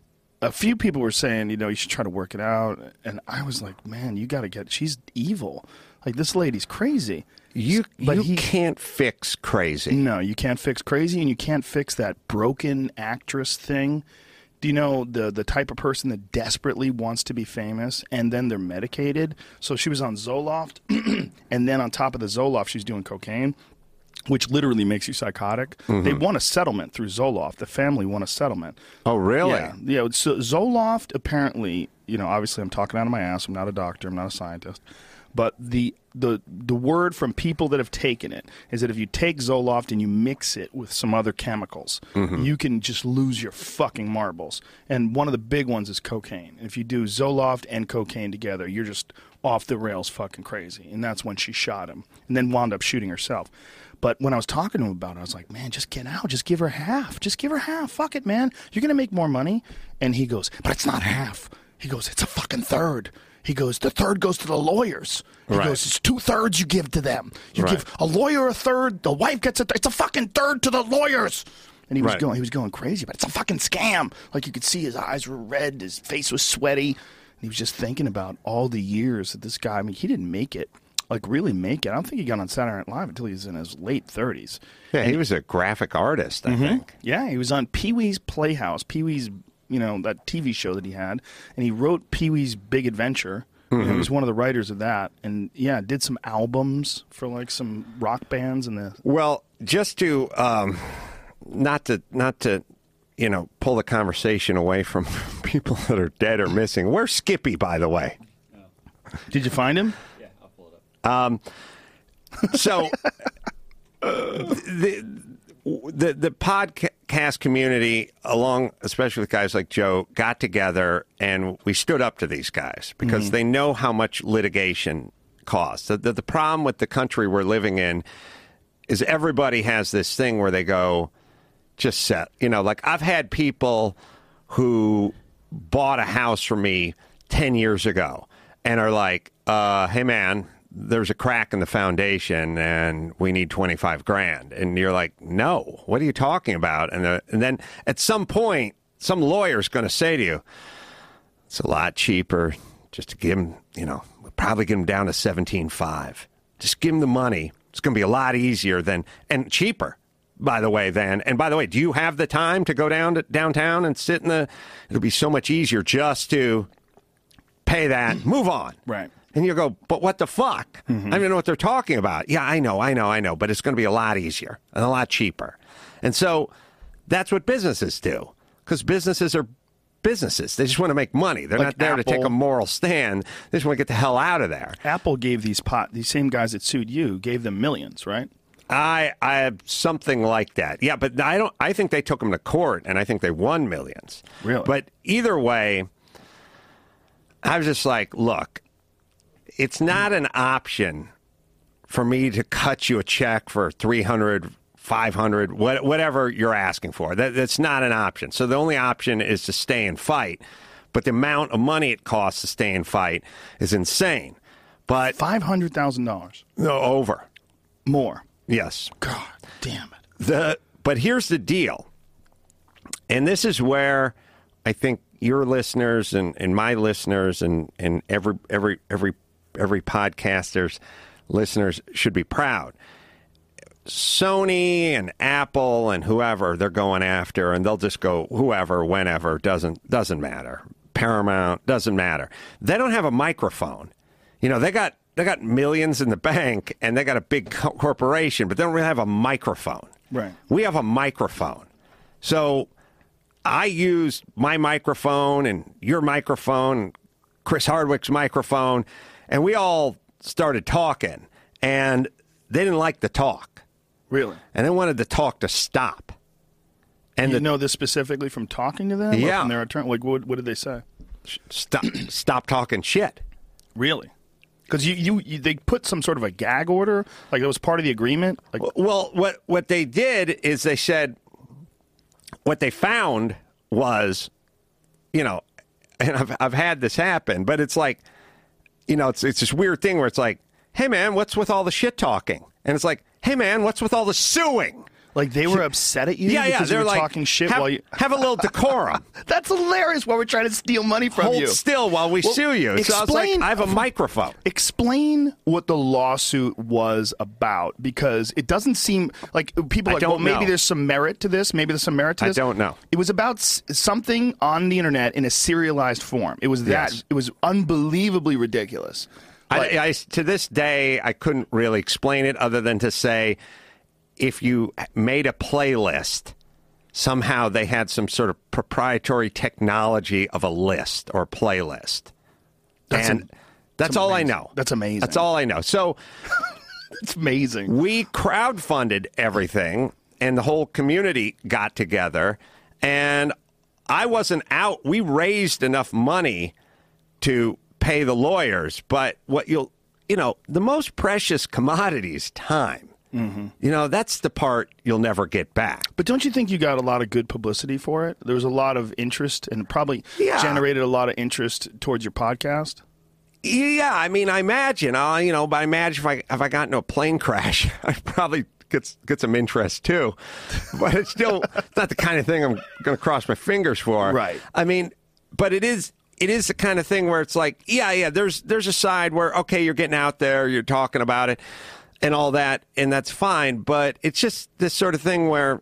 a few people were saying, you should try to work it out. And I was like, man, you got to she's evil. Like, this lady's crazy. You can't fix crazy. No, you can't fix crazy, and you can't fix that broken actress thing. Do you know the type of person that desperately wants to be famous, and then they're medicated? So she was on Zoloft, and then on top of the Zoloft, she's doing cocaine, which literally makes you psychotic. Mm-hmm. They won a settlement through Zoloft. The family won a settlement. Oh, really? Yeah. So Zoloft, apparently, obviously I'm talking out of my ass. I'm not a doctor. I'm not a scientist. But the word from people that have taken it is that if you take Zoloft and you mix it with some other chemicals, you can just lose your fucking marbles. And one of the big ones is cocaine. If you do Zoloft and cocaine together, you're just off the rails fucking crazy. And that's when she shot him and then wound up shooting herself. But when I was talking to him about it, I was like, man, just get out. Just give her half. Just give her half. Fuck it, man. You're going to make more money. And he goes, but it's not half. He goes, it's a fucking third. He goes, the third goes to the lawyers. He goes, it's 2/3 you give to them. You give a lawyer a third, the wife gets a third. It's a fucking third to the lawyers. And he was going crazy, but it's a fucking scam. Like, you could see his eyes were red, his face was sweaty. And he was just thinking about all the years that this guy, he didn't make it. Like, really make it. I don't think he got on Saturday Night Live until he was in his late 30s. Yeah, and he was a graphic artist, I think. Yeah, he was on Pee-wee's Playhouse. Pee-wee's, that TV show that he had. And he wrote Pee-wee's Big Adventure. He was one of the writers of that. And, yeah, did some albums for, like, some rock bands. Well, just to, not to pull the conversation away from people that are dead or missing. Where's Skippy, by the way? Did you find him? Yeah, I'll pull it up. So the podcast community, along especially with guys like Joe, got together and we stood up to these guys because they know how much litigation costs. The problem with the country we're living in is everybody has this thing where they go, just set. Like, I've had people who bought a house from me 10 years ago and are like, hey, man, there's a crack in the foundation and we need $25,000. And you're like, no, what are you talking about? And then at some point, some lawyer's going to say to you, it's a lot cheaper just to give him, we'll probably get him down to 17.5. Just give him the money. It's going to be a lot easier and cheaper, by the way, and by the way, do you have the time to go down to downtown and sit it'll be so much easier just to pay that, move on. Right. And you go, but what the fuck? I don't even know what they're talking about. Yeah, I know. But it's going to be a lot easier and a lot cheaper. And so that's what businesses do. Because businesses are businesses. They just want to make money. They're not there to take a moral stand. They just want to get the hell out of there. Apple gave these same guys that sued you, gave them millions, right? I have something like that. Yeah, but I think they took them to court, and I think they won millions. Really? But either way, I was just like, look, it's not an option for me to cut you a check for $300, $500, whatever you're asking for. That's not an option. So the only option is to stay and fight. But the amount of money it costs to stay and fight is insane. But $500,000. No, over. More. Yes. God damn it. But here's the deal. And this is where I think your listeners and my listeners and every podcaster's listeners should be proud. Sony and Apple and whoever they're going after, and they'll just go whoever, whenever, doesn't matter. Paramount, doesn't matter. They don't have a microphone. They got millions in the bank and they got a big corporation, but they don't really have a microphone. Right. We have a microphone. So I used my microphone and your microphone, Chris Hardwick's microphone, and we all started talking, and they didn't like the talk. Really? And they wanted the talk to stop. And you know this specifically from talking to them? Yeah. Or from their attorney? Like, what did they say? Stop talking shit. Really? Because they put some sort of a gag order? Like, that was part of the agreement? Like, well, what they did is they said, what they found was, and I've had this happen, but it's like, it's this weird thing where it's like, hey, man, what's with all the shit talking? And it's like, hey, man, what's with all the suing? Like they were upset at you because you they're were like, talking shit have, while you... have a little decorum. That's hilarious while we're trying to steal money from Hold you. still while we sue you. So I was like, I have a microphone. Explain what the lawsuit was about, because it doesn't seem like people are like, well, maybe there's some merit to this. Maybe there's some merit to this. I don't know. It was about something on the internet in a serialized form. It was that. Yes. It was unbelievably ridiculous. I, to this day, I couldn't really explain it other than to say, if you made a playlist, somehow they had some sort of proprietary technology of a list or playlist. That's all I know. That's amazing. That's all I know. So it's amazing. We crowdfunded everything, and the whole community got together, and I wasn't out. We raised enough money to pay the lawyers, but the most precious commodity is time. Mm-hmm. That's the part you'll never get back. But don't you think you got a lot of good publicity for it? There was a lot of interest and probably generated a lot of interest towards your podcast. Yeah, I mean, I imagine, but I imagine if I got into a plane crash, I'd probably get some interest too. But it's still not the kind of thing I'm going to cross my fingers for. Right. I mean, but it is the kind of thing where it's like, there's a side where, okay, you're getting out there, you're talking about it and all that, and that's fine. But it's just this sort of thing where,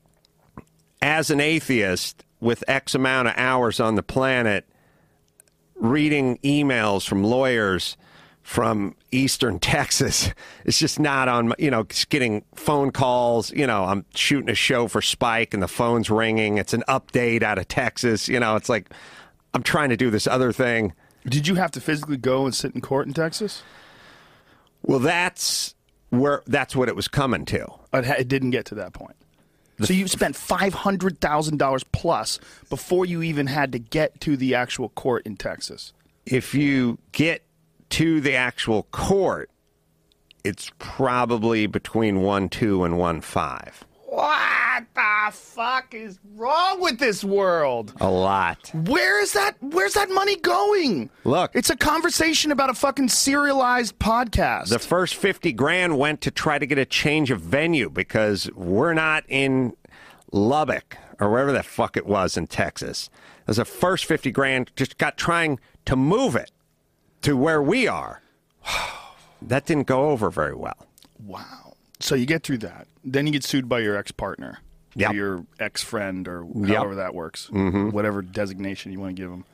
as an atheist with X amount of hours on the planet, reading emails from lawyers from Eastern Texas, it's just not on, just getting phone calls. I'm shooting a show for Spike and the phone's ringing. It's an update out of Texas. It's like I'm trying to do this other thing. Did you have to physically go and sit in court in Texas? Well, that's what it was coming to. It didn't get to that point. So you spent $500,000 plus before you even had to get to the actual court in Texas. If you get to the actual court, it's probably between 1.2 and 1.5. What the fuck is wrong with this world? A lot. Where's that money going? Look, it's a conversation about a fucking serialized podcast. The first $50,000 went to try to get a change of venue because we're not in Lubbock or wherever the fuck it was in Texas. There's the first $50,000 just got trying to move it to where we are. That didn't go over very well. Wow. So you get through that. Then you get sued by your ex-partner, or your ex-friend, or however that works, whatever designation you want to give them.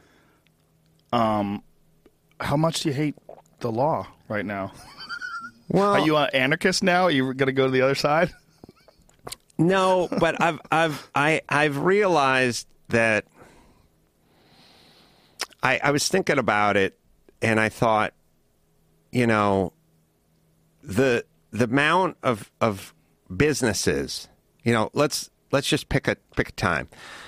How much do you hate the law right now? Well, are you an anarchist now? Are you going to go to the other side? No, but I've realized that I was thinking about it, and I thought, the amount of businesses, let's just pick a time.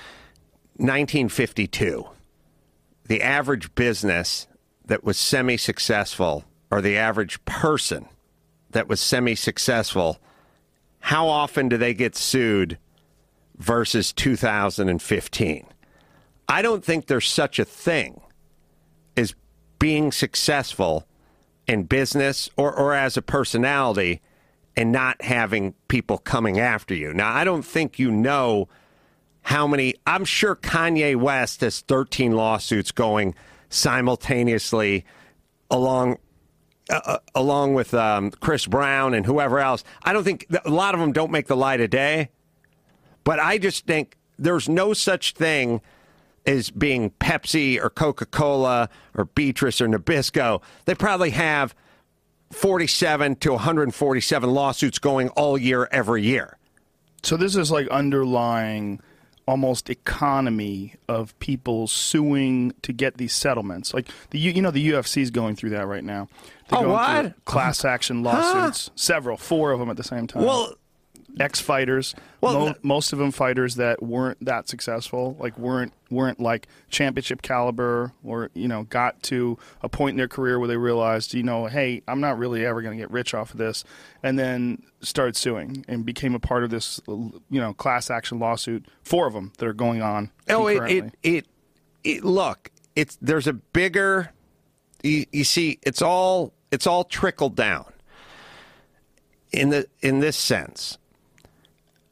1952, the average business that was semi-successful, or the average person that was semi-successful, how often do they get sued versus 2015? I don't think there's such a thing as being successful in business or as a personality and not having people coming after you. Now, I don't think how many. I'm sure Kanye West has 13 lawsuits going simultaneously along with Chris Brown and whoever else. I don't think a lot of them don't make the light of day, but I just think there's no such thing as being Pepsi or Coca-Cola or Beatrice or Nabisco. They probably have 47 to 147 lawsuits going all year, every year. So this is like underlying almost economy of people suing to get these settlements. Like the UFC is going through that right now. They're going through class action lawsuits, four of them at the same time. Well, ex-fighters, most of them fighters that weren't that successful, like weren't like championship caliber, or got to a point in their career where they realized, hey, I'm not really ever going to get rich off of this, and then started suing and became a part of this, class action lawsuit. Four of them that are going on. Concurrently. Look, there's a bigger. You see, it's all trickled down. In this sense.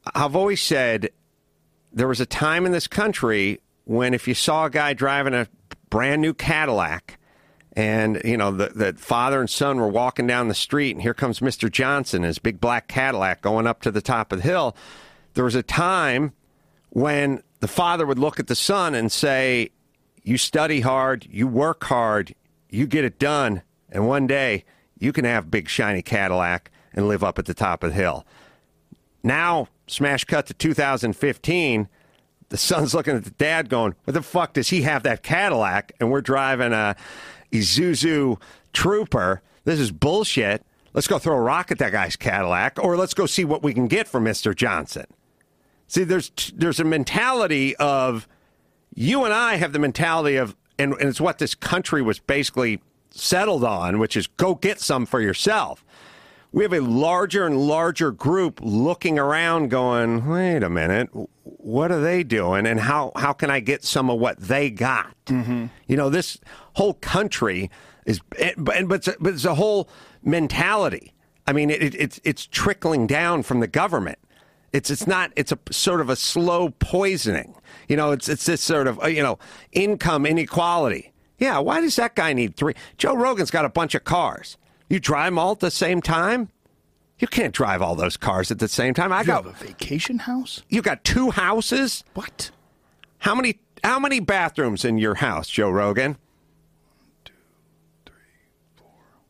I've always said there was a time in this country when if you saw a guy driving a brand new Cadillac and, you know, the father and son were walking down the street and here comes Mr. Johnson, his big black Cadillac going up to the top of the hill. There was a time when the father would look at the son and say, you study hard, you work hard, you get it done, and one day you can have a big shiny Cadillac and live up at the top of the hill. Now, smash cut to 2015, the son's looking at the dad going, what the fuck does he have that Cadillac? And we're driving a Isuzu Trooper. This is bullshit. Let's go throw a rock at that guy's Cadillac, or let's go see what we can get from Mr. Johnson. See, there's a mentality of, you and I have the mentality of, and it's what this country was basically settled on, which is go get some for yourself. We have a larger and larger group looking around going, wait a minute, what are they doing? And how can I get some of what they got? Mm-hmm. You know, this whole country is, but it's a whole mentality. I mean, it's trickling down from the government. It's a sort of a slow poisoning. You know, it's this sort of, you know, income inequality. Yeah, why does that guy need 3? Joe Rogan's got a bunch of cars. You drive them all at the same time? You can't drive all those cars at the same time. You have a vacation house? You got 2 houses? What? How many bathrooms in your house, Joe Rogan? 1, 2, 3, 4.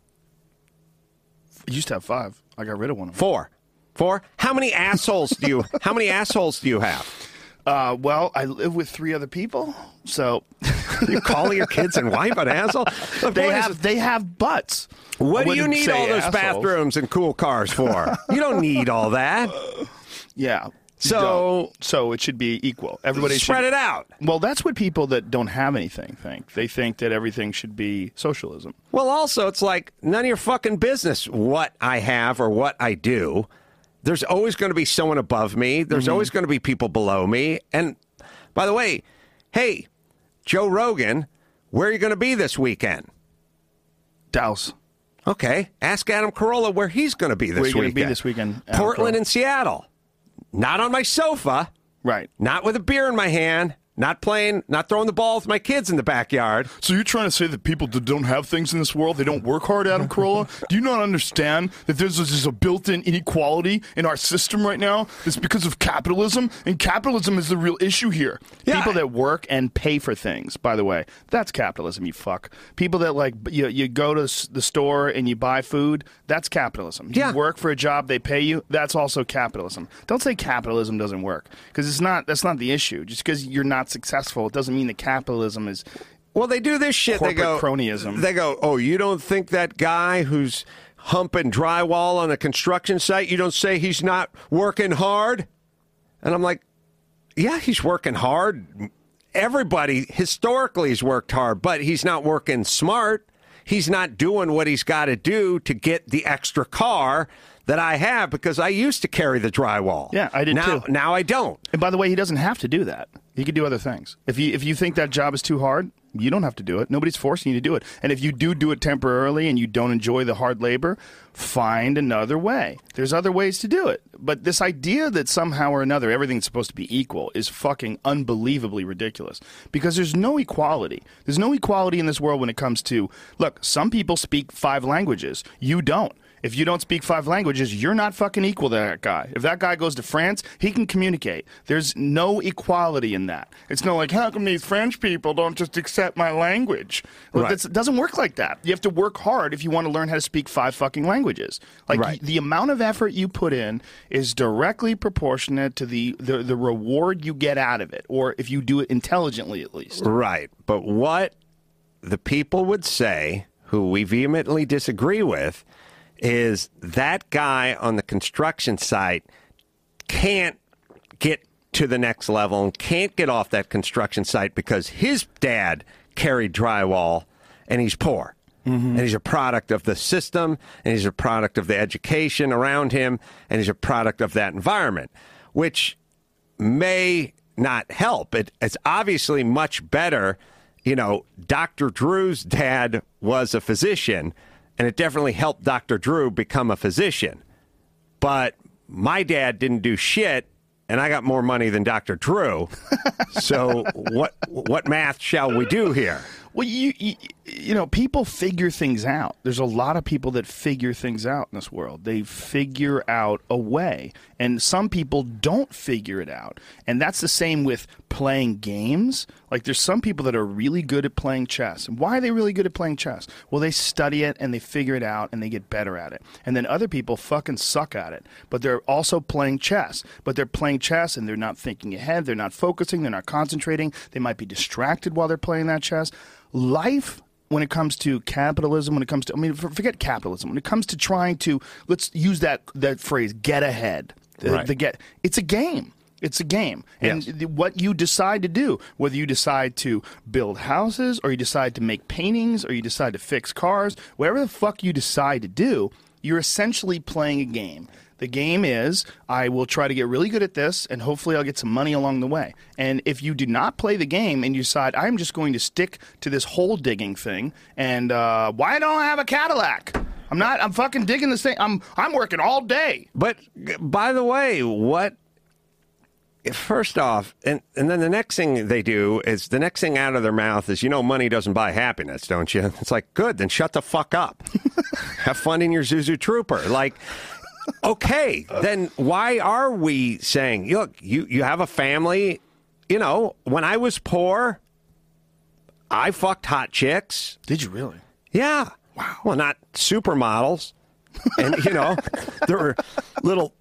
I used to have 5. I got rid of one of them. 4. How many assholes do you have? Well, I live with 3 other people, so You calling your kids and wife an asshole? Look, they have butts. What do you need all those bathrooms and cool cars for? You don't need all that. Yeah. So it should be equal. Everybody spread it out. Well, that's what people that don't have anything think. They think that everything should be socialism. Well, also, it's like none of your fucking business what I have or what I do. There's always going to be someone above me. There's always going to be people below me. And by the way, hey, Joe Rogan, where are you going to be this weekend? Dallas. Okay. Ask Adam Carolla where he's going to be this weekend. Where are you going to be this weekend? Portland and Seattle. Not on my sofa. Right. Not with a beer in my hand. Not playing, not throwing the ball with my kids in the backyard. So you're trying to say that people that don't have things in this world, they don't work hard, Adam Carolla? Do you not understand that there's just a built-in inequality in our system right now? It's because of capitalism, and capitalism is the real issue here. Yeah. People that work and pay for things, by the way, that's capitalism, you fuck. People that, like, you go to the store and you buy food, that's capitalism. You work for a job, they pay you, that's also capitalism. Don't say capitalism doesn't work, because that's not the issue. Just because you're not successful, it doesn't mean that capitalism is. Well, they do this shit. They go cronyism. They go, oh, you don't think that guy who's humping drywall on a construction site, you don't say he's not working hard? And I'm like, yeah, he's working hard. Everybody historically has worked hard, but he's not working smart. He's not doing what he's got to do to get the extra car that I have, because I used to carry the drywall. Yeah, I did too. Now I don't. And by the way, he doesn't have to do that. He could do other things. If you think that job is too hard, you don't have to do it. Nobody's forcing you to do it. And if you do it temporarily and you don't enjoy the hard labor, find another way. There's other ways to do it. But this idea that somehow or another everything's supposed to be equal is fucking unbelievably ridiculous. Because there's no equality. There's no equality in this world when it comes to, look, some people speak 5 languages. You don't. If you don't speak 5 languages, you're not fucking equal to that guy. If that guy goes to France, he can communicate. There's no equality in that. It's not like, how come these French people don't just accept my language? Well, Right. it doesn't work like that. You have to work hard if you want to learn how to speak 5 fucking languages. Like, Right. the amount of effort you put in is directly proportionate to the reward you get out of it, or if you do it intelligently at least. Right. But what the people would say, who we vehemently disagree with, is that guy on the construction site can't get to the next level and can't get off that construction site because his dad carried drywall and he's poor. Mm-hmm. And he's a product of the system, and he's a product of the education around him, and he's a product of that environment, which may not help. It's obviously much better. You know, Dr. Drew's dad was a physician, and it definitely helped Dr. Drew become a physician. But my dad didn't do shit and I got more money than Dr. Drew. So what math shall we do here? Well, you know, people figure things out. There's a lot of people that figure things out in this world. They figure out a way. And some people don't figure it out. And that's the same with playing games. Like, there's some people that are really good at playing chess. And why are they really good at playing chess? Well, they study it and they figure it out and they get better at it. And then other people fucking suck at it. But they're also playing chess. But they're playing chess and they're not thinking ahead. They're not focusing. They're not concentrating. They might be distracted while they're playing that chess. Life, when it comes to capitalism, when it comes to, I mean, forget capitalism. When it comes to trying to, let's use that phrase, get ahead. It's a game. It's a game. Yes. And what you decide to do, whether you decide to build houses or you decide to make paintings or you decide to fix cars, whatever the fuck you decide to do, you're essentially playing a game. The game is, I will try to get really good at this, and hopefully I'll get some money along the way. And if you do not play the game and you decide, I'm just going to stick to this hole digging thing, and why don't I have a Cadillac? I'm fucking digging this thing. I'm working all day. But by the way, first off, and then the next thing they do is, the next thing out of their mouth is, money doesn't buy happiness, don't you? It's like, good, then shut the fuck up. Have fun in your Zuzu Trooper. Like, okay, then why are we saying, look, you have a family? When I was poor, I fucked hot chicks. Did you really? Yeah. Wow. Well, not supermodels. And, there were little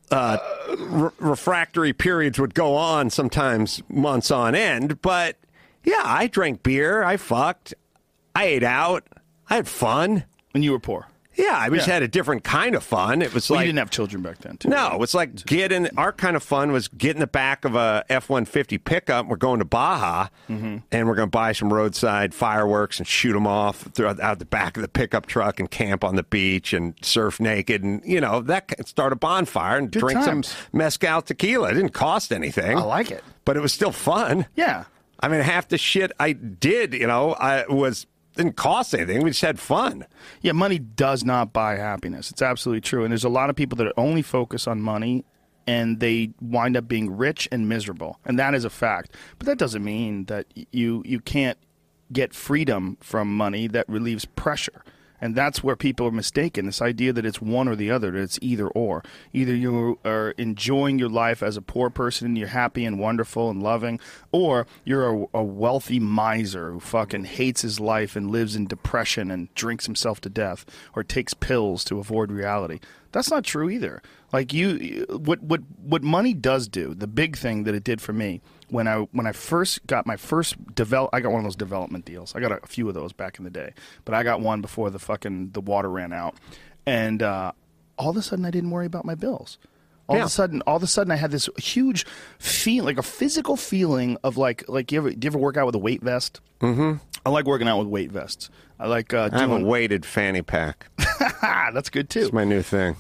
refractory periods would go on, sometimes months on end. But, yeah, I drank beer. I fucked. I ate out. I had fun. When you were poor? Yeah, I just had a different kind of fun. It was you didn't have children back then, too. No, it's like our kind of fun was get in the back of a F-150 pickup. We're going to Baja, and we're going to buy some roadside fireworks and shoot them off out the back of the pickup truck and camp on the beach and surf naked and, start a bonfire and drink some mezcal tequila. It didn't cost anything. I like it. But it was still fun. Yeah. I mean, half the shit I did, didn't cost anything. We just had fun. Yeah, money does not buy happiness. It's absolutely true. And there's a lot of people that only focus on money and they wind up being rich and miserable. And that is a fact. But that doesn't mean that you can't get freedom from money that relieves pressure. And that's where people are mistaken, this idea that it's one or the other, that it's either or. Either you are enjoying your life as a poor person and you're happy and wonderful and loving, or you're a wealthy miser who fucking hates his life and lives in depression and drinks himself to death or takes pills to avoid reality. That's not true either. Like what money does do, the big thing that it did for me, when I first got my first I got one of those development deals. I got a few of those back in the day, but I got one before the water ran out, and all of a sudden I didn't worry about my bills. All of a sudden I had this huge feel, like a physical feeling of like do you ever work out with a weight vest? Mm-hmm. I like working out with weight vests. I like I have a weighted fanny pack. That's good too. It's my new thing.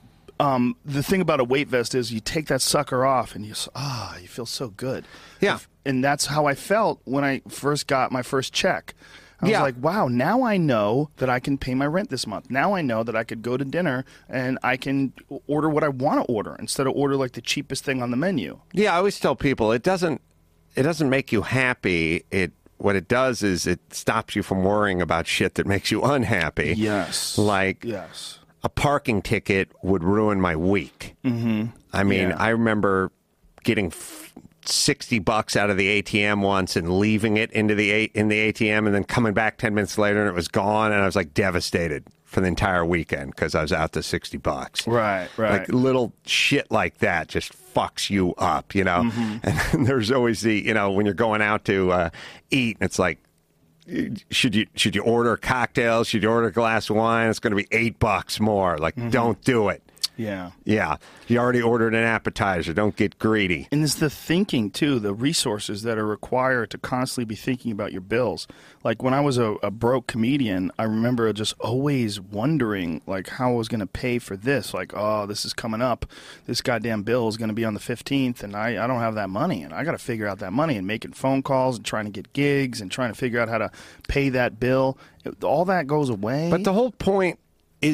The thing about a weight vest is you take that sucker off and you feel so good. Yeah. And that's how I felt when I first got my first check. I was like, wow, now I know that I can pay my rent this month. Now I know that I could go to dinner and I can order what I want to order instead of order like the cheapest thing on the menu. Yeah, I always tell people it doesn't make you happy. What it does is it stops you from worrying about shit that makes you unhappy. Yes. Yes. A parking ticket would ruin my week. Mm-hmm. I mean, I remember getting $60 out of the ATM once and leaving it in the ATM and then coming back 10 minutes later and it was gone and I was like devastated for the entire weekend because I was out to $60. Right. Like little shit like that just fucks you up, Mm-hmm. And there's always when you're going out to eat, it's like, should you order cocktails? Should you order a glass of wine? It's going to be $8 more. Like, don't do it. Yeah. Yeah. You already ordered an appetizer. Don't get greedy. And it's the thinking, too, the resources that are required to constantly be thinking about your bills. Like, when I was a broke comedian, I remember just always wondering, like, how I was going to pay for this. Like, oh, this is coming up. This goddamn bill is going to be on the 15th, and I don't have that money. And I got to figure out that money and making phone calls and trying to get gigs and trying to figure out how to pay that bill. All that goes away. But the whole point is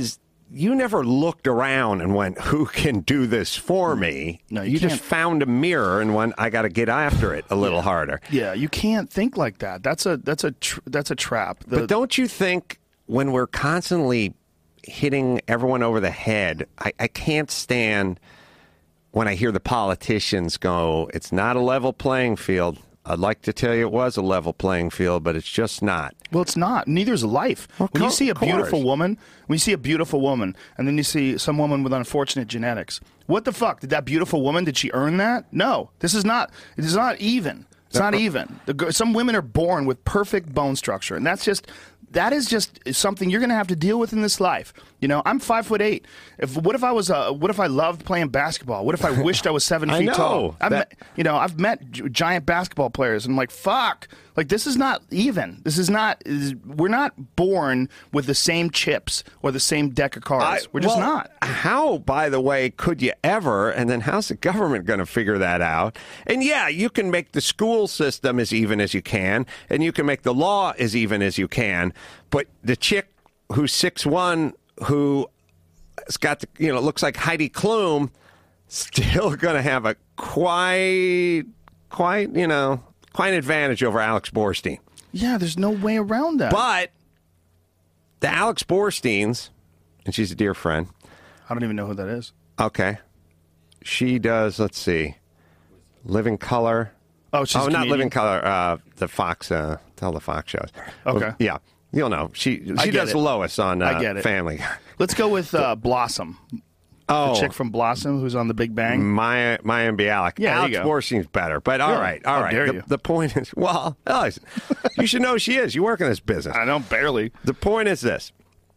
you never looked around and went, who can do this for me? No, you just found a mirror and went, I got to get after it a little harder. Yeah, you can't think like that. That's a trap. But don't you think when we're constantly hitting everyone over the head, I can't stand when I hear the politicians go, it's not a level playing field. I'd like to tell you it was a level playing field, but it's just not. Well, it's not. Neither is life. When you see a beautiful woman, and then you see some woman with unfortunate genetics, what the fuck? Did that beautiful woman, did she earn that? No. It is not even. It's not even. Some women are born with perfect bone structure, and that is just something you're going to have to deal with in this life. You know, I'm 5'8". What if I loved playing basketball? What if I wished I was 7 feet tall? I've met giant basketball players, and I'm like, fuck. Like, this is not even. We're not born with the same chips or the same deck of cards. We're just not. How, by the way, could you ever, and then how's the government going to figure that out? And yeah, you can make the school system as even as you can, and you can make the law as even as you can, but the chick who's 6'1", who has got looks like Heidi Klum, still going to have a quite advantage over Alex Borstein. Yeah, there's no way around that. But the Alex Borsteins, and she's a dear friend. I don't even know who that is. Okay. She does, let's see, Living Color. Oh, she's not Living Color, the Fox, tell the Fox shows. Okay. Well, yeah. You'll know. She does Lois on Family Guy. Let's go with Blossom. Oh, the chick from Blossom who's on The Big Bang. Maya Bialik. Yeah, Alex Borstein's better. But all right. The point is, you should know who she is. You work in this business. I know, barely. The point is this.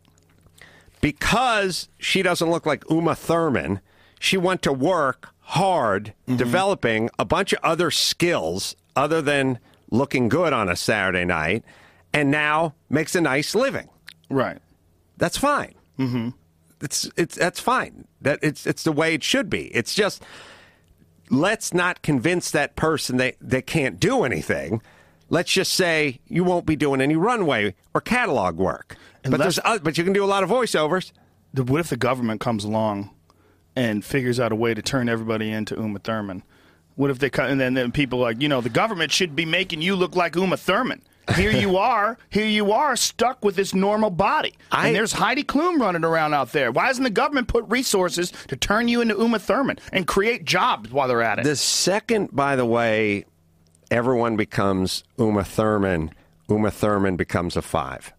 Because she doesn't look like Uma Thurman, she went to work hard developing a bunch of other skills other than looking good on a Saturday night, and now makes a nice living. Right. That's fine. Mm-hmm. That's fine. It's the way it should be. It's just, let's not convince that person they can't do anything. Let's just say you won't be doing any runway or catalog work. But you can do a lot of voiceovers. What if the government comes along and figures out a way to turn everybody into Uma Thurman? What if they cut, and then people are like, the government should be making you look like Uma Thurman. Here you are stuck with this normal body. And there's Heidi Klum running around out there. Why doesn't the government put resources to turn you into Uma Thurman and create jobs while they're at it? The second, by the way, everyone becomes Uma Thurman becomes a 5.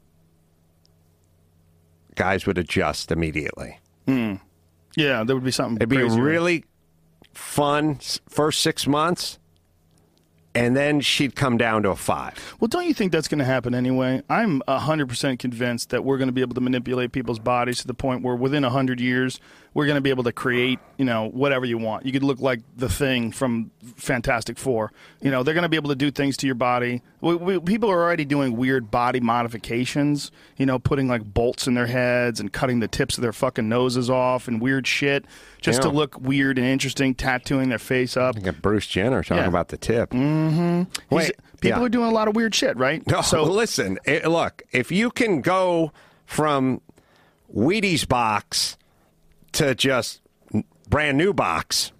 Guys would adjust immediately. Yeah, there would be something. It'd be really fun first 6 months. And then she'd come down to a 5. Well, don't you think that's going to happen anyway? I'm 100% convinced that we're going to be able to manipulate people's bodies to the point where within 100 years, we're going to be able to create, whatever you want. You could look like the Thing from Fantastic Four. They're going to be able to do things to your body. People are already doing weird body modifications, putting like bolts in their heads and cutting the tips of their fucking noses off and weird shit just to look weird and interesting, tattooing their face up. You got Bruce Jenner talking about the tip. Mm-hmm. People are doing a lot of weird shit, right? No, so listen, look, if you can go from Wheaties box to just brand new box,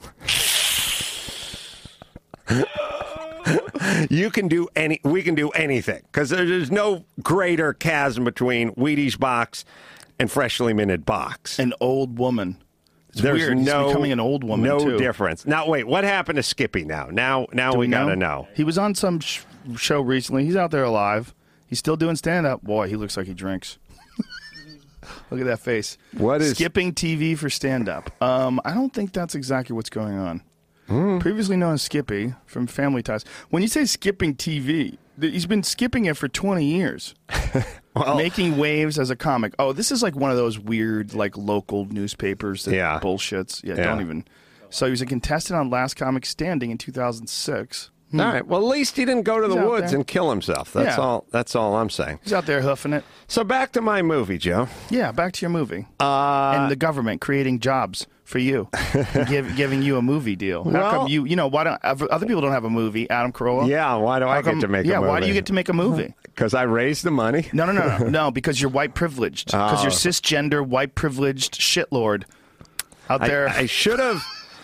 we can do anything, because there's no greater chasm between Wheaties box and freshly minted box. An old woman. There's weird. He's becoming an old woman, no difference. Now, wait, what happened to Skippy now? Now we got to know. He was on some show recently. He's out there alive. He's still doing stand-up. Boy, he looks like he drinks. Look at that face. What is skipping TV for stand-up? I don't think that's exactly what's going on. Previously known as Skippy from Family Ties. When you say skipping TV, he's been skipping it for 20 years. Making waves as a comic. Oh, this is like one of those weird, like, local newspapers that bullshits. Yeah, don't even. So he was a contestant on Last Comic Standing in 2006. All right. Well, at least he didn't go to the out woods there. and kill himself. That's Yeah. all. That's all I'm saying. He's out there hoofing it. So back to my movie, Joe. Yeah, back to your movie. And the government creating jobs for you, and giving you a movie deal. How Well- come why don't other people don't have a movie? Adam Carolla. Yeah. Why do I get to make a movie? Yeah, why do you get to make a movie? Because I raised the money. No, because you're white privileged. Because you're cisgender, white privileged shitlord out there. I should have.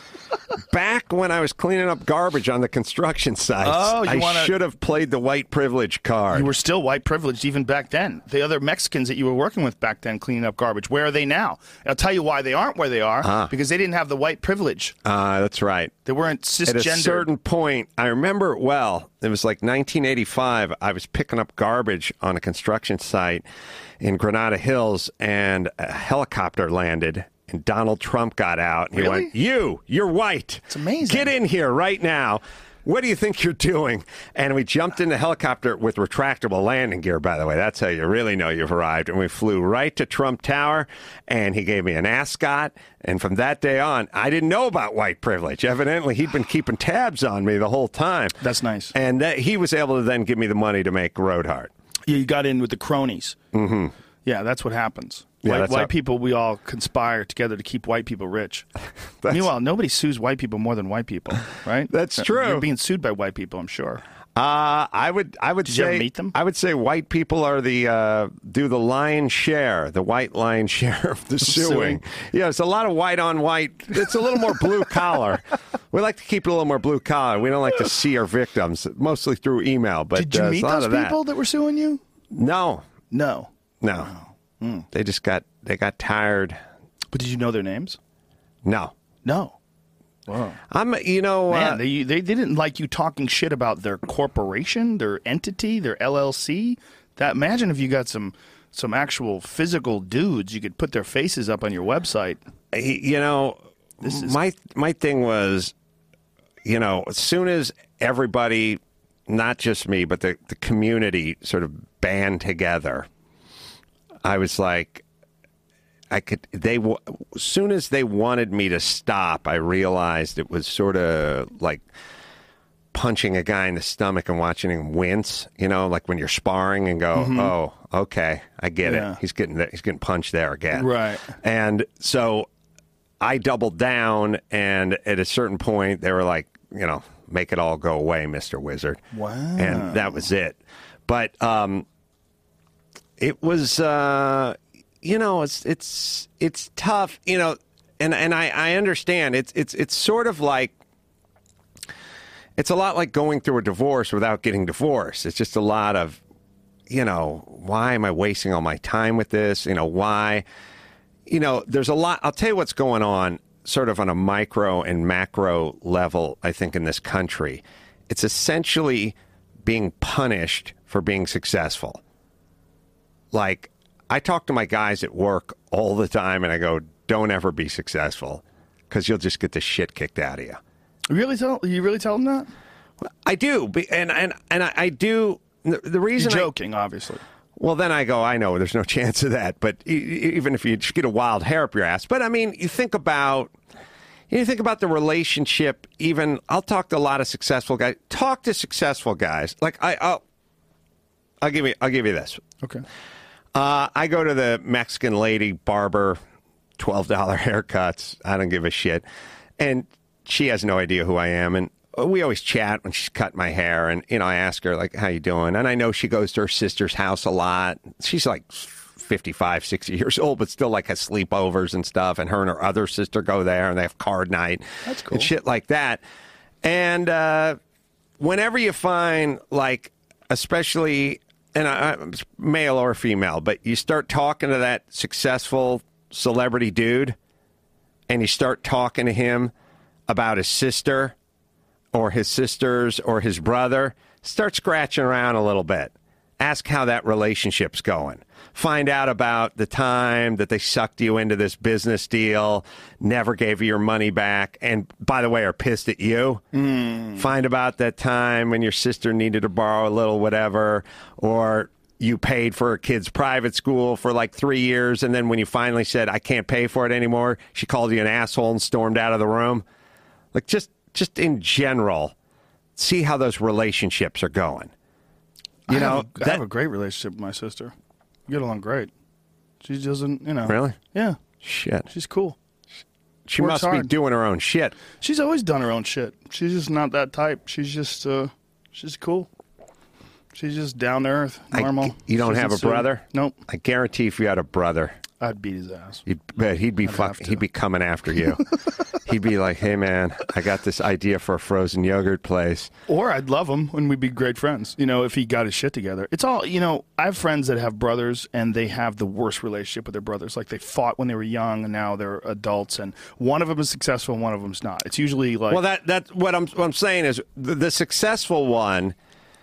Back when I was cleaning up garbage on the construction sites, I should have played the white privilege card. You were still white privileged even back then. The other Mexicans that you were working with back then cleaning up garbage, where are they now? I'll tell you why they aren't where they are, because they didn't have the white privilege. That's right. They weren't cisgender. At a certain point, I remember it well. It was like 1985. I was picking up garbage on a construction site in Granada Hills, and a helicopter landed. And Donald Trump got out. And he Really? went, you're white. It's amazing. Get in here right now. What do you think you're doing? And we jumped in the helicopter with retractable landing gear, by the way. That's how you really know you've arrived. And we flew right to Trump Tower, and he gave me an ascot. And from that day on, I didn't know about white privilege. Evidently, he'd been keeping tabs on me the whole time. That's nice. And he was able to then give me the money to make Road Hard. You got in with the cronies. Mm-hmm. Yeah, that's what happens. Yeah, White people, we all conspire together to keep white people rich. Meanwhile, nobody sues white people more than white people, right? That's true. You're being sued by white people, I'm sure. I would Did say you ever meet them? I would say white people are do the lion's share, the white lion's share of the suing. Yeah, it's a lot of white on white. It's a little more blue collar. We like to keep it a little more blue collar. We don't like to see our victims, mostly through email. But Did you meet those people that were suing you? No. No. They just got tired. But did you know their names? No. No. Wow. Man, they didn't like you talking shit about their corporation, their entity, their LLC. Imagine if you got some actual physical dudes, you could put their faces up on your website. My thing was, as soon as everybody, not just me, but the community sort of band together, I was like, as soon as they wanted me to stop, I realized it was sort of like punching a guy in the stomach and watching him wince, like when you're sparring and go, oh, okay, I get it. He's getting punched there again. Right. And so I doubled down, and at a certain point they were like, make it all go away, Mr. Wizard. Wow. And that was it. But it was, it's tough, and I understand. It's sort of like, it's a lot like going through a divorce without getting divorced. It's just a lot of, why am I wasting all my time with this? Why? There's a lot. I'll tell you what's going on sort of on a micro and macro level, I think, in this country. It's essentially being punished for being successful. Like, I talk to my guys at work all the time, and I go, don't ever be successful, because you'll just get the shit kicked out of you. You really tell them that? I do, and I do. The reason You're joking, obviously. Well, then I go, I know there's no chance of that. But even if you just get a wild hair up your ass. But I mean, you think about the relationship. Even I'll talk to a lot of successful guys. Talk to successful guys. Like I'll give you this. Okay. I go to the Mexican lady barber, $12 haircuts. I don't give a shit. And she has no idea who I am. And we always chat when she's cutting my hair. And, I ask her, like, how you doing? And I know she goes to her sister's house a lot. She's like 55, 60 years old, but still like has sleepovers and stuff. And her and her other sister go there, and they have card night. That's cool. And shit like that. And whenever you find, like, especially... and male or female, but you start talking to that successful celebrity dude, and you start talking to him about his sister or his sisters or his brother, start scratching around a little bit. Ask how that relationship's going. Find out about the time that they sucked you into this business deal, never gave you your money back, and, by the way, are pissed at you. Find about that time when your sister needed to borrow a little whatever, or you paid for a kid's private school for like 3 years, and then when you finally said, I can't pay for it anymore, she called you an asshole and stormed out of the room. Like, just in general, see how those relationships are going. I have a great relationship with my sister. We get along great. She doesn't, Really? Yeah. Shit. She's cool. She Works must be hard. doing her own shit. She's always done her own shit. She's just not that type. She's just, she's cool. She's just down to earth, normal. You don't She have a doesn't sue. brother? Nope. I guarantee if you had a brother, I'd beat his ass. he'd be coming after you. He'd be like, "Hey man, I got this idea for a frozen yogurt place." Or I'd love him and we'd be great friends, if he got his shit together. It's all, I have friends that have brothers and they have the worst relationship with their brothers. Like they fought when they were young and now they're adults and one of them is successful and one of them's not. It's usually like... Well, that's what I'm saying is the successful one.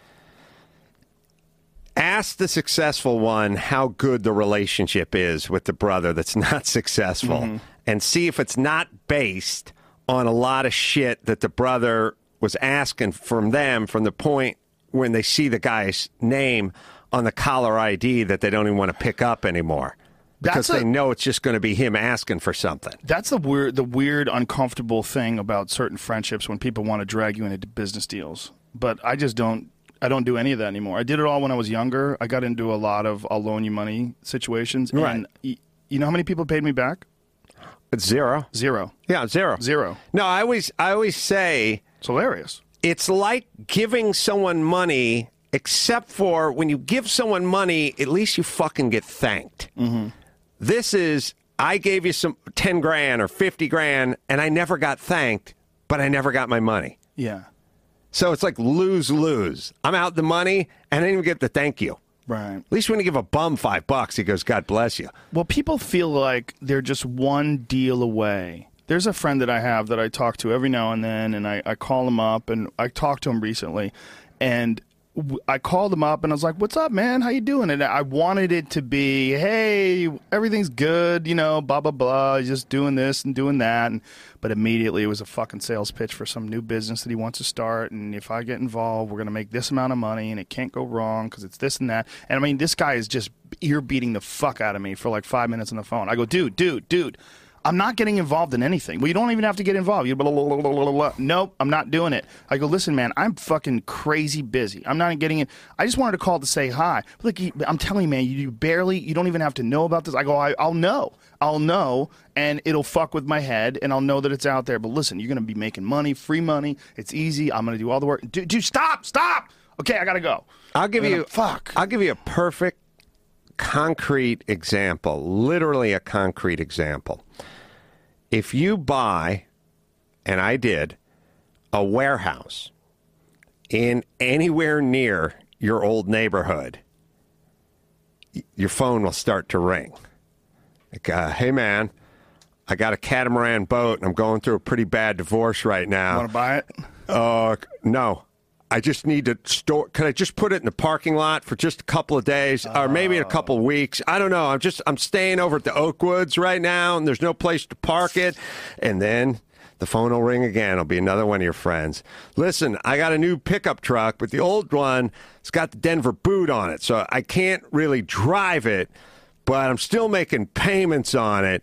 Ask the successful one how good the relationship is with the brother that's not successful and see if it's not based on a lot of shit that the brother was asking from them from the point when they see the guy's name on the caller ID that they don't even want to pick up anymore because they know it's just going to be him asking for something. That's the weird, uncomfortable thing about certain friendships when people want to drag you into business deals. But I just don't. I don't do any of that anymore. I did it all when I was younger. I got into a lot of I'll loan you money situations. Right. And you know how many people paid me back? It's zero. Zero. Yeah, zero. Zero. No, I always say It's hilarious. it's like giving someone money, except for when you give someone money, at least you fucking get thanked. This is, I gave you some 10 grand or 50 grand, and I never got thanked, but I never got my money. Yeah. So it's like lose-lose. I'm out the money, and I didn't even get the thank you. Right. At least when you give a bum $5, he goes, God bless you. Well, people feel like they're just one deal away. There's a friend that I have that I talk to every now and then, and I call him up, and I talked to him recently, and I called him up, and I was like, what's up, man? How you doing? And I wanted it to be, hey, everything's good, blah, blah, blah, just doing this and doing that. But immediately it was a fucking sales pitch for some new business that he wants to start, and if I get involved, we're going to make this amount of money, and it can't go wrong because it's this and that. And, I mean, this guy is just ear-beating the fuck out of me for like 5 minutes on the phone. I go, dude. I'm not getting involved in anything. Well, you don't even have to get involved. You blah, blah, blah, blah, blah, blah. Nope, I'm not doing it. I go, listen, man, I'm fucking crazy busy. I'm not getting it. I just wanted to call to say hi. Like, I'm telling you, man, you don't even have to know about this. I go, I'll know, and it'll fuck with my head, and I'll know that it's out there. But listen, you're going to be making money, free money. It's easy. I'm going to do all the work. Dude, stop. Okay, I got to go. I'll give you a perfect concrete example, literally a concrete example. If you buy, and I did, a warehouse in anywhere near your old neighborhood, your phone will start to ring. Like, hey, man, I got a catamaran boat, and I'm going through a pretty bad divorce right now. Want to buy it? No. I just need to store. Can I just put it in the parking lot for just a couple of days, or maybe a couple of weeks? I don't know. I'm staying over at the Oakwoods right now, and there's no place to park it. And then the phone will ring again. It'll be another one of your friends. Listen, I got a new pickup truck, but the old one, it's got the Denver boot on it, so I can't really drive it, but I'm still making payments on it.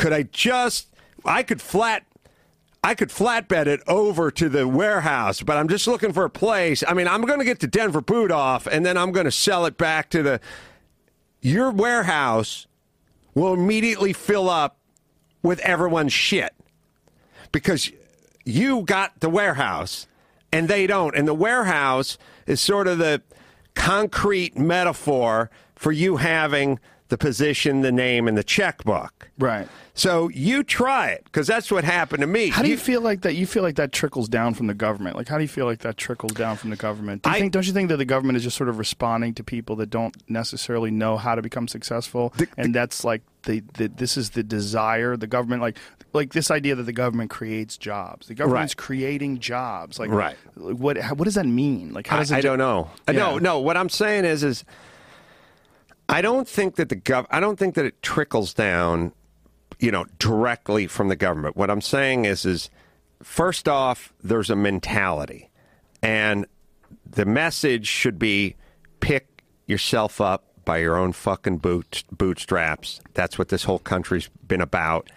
I could flatbed it over to the warehouse, but I'm just looking for a place. I mean, I'm going to get the Denver boot off, and then I'm going to sell it back to your warehouse will immediately fill up with everyone's shit because you got the warehouse and they don't. And the warehouse is sort of the concrete metaphor for you having the position, the name, and the checkbook. Right. So you try it, because that's what happened to me. How do you feel like that? You feel like that trickles down from the government? Like, how do you feel like that trickles down from the government? Don't you think that the government is just sort of responding to people that don't necessarily know how to become successful? And that's like this is the desire. The government, like this idea that the government creates jobs. The government's creating jobs. Like, what does that mean? Like, how does it? I don't know. Yeah. No. What I'm saying is I don't think that it trickles down, directly from the government. What I'm saying is first off, there's a mentality, and the message should be pick yourself up by your own fucking bootstraps. That's what this whole country's been about.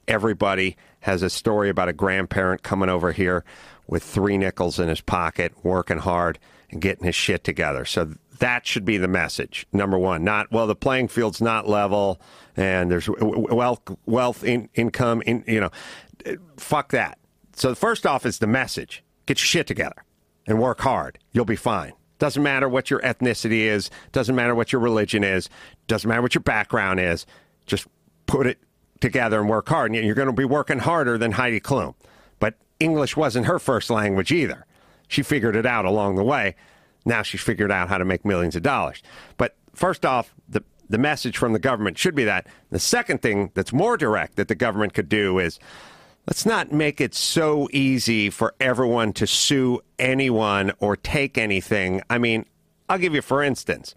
everybody has a story about a grandparent coming over here with 3 nickels in his pocket, working hard and getting his shit together. So that should be the message. Number one, not, well, the playing field's not level and there's income, fuck that. So first off is the message. Get your shit together and work hard. You'll be fine. Doesn't matter what your ethnicity is. Doesn't matter what your religion is. Doesn't matter what your background is. Just put it together and work hard. And you're going to be working harder than Heidi Klum. But English wasn't her first language either. She figured it out along the way. Now she's figured out how to make millions of dollars. But first off, the message from the government should be that. The second thing that's more direct that the government could do is, let's not make it so easy for everyone to sue anyone or take anything. I mean, I'll give you, for instance,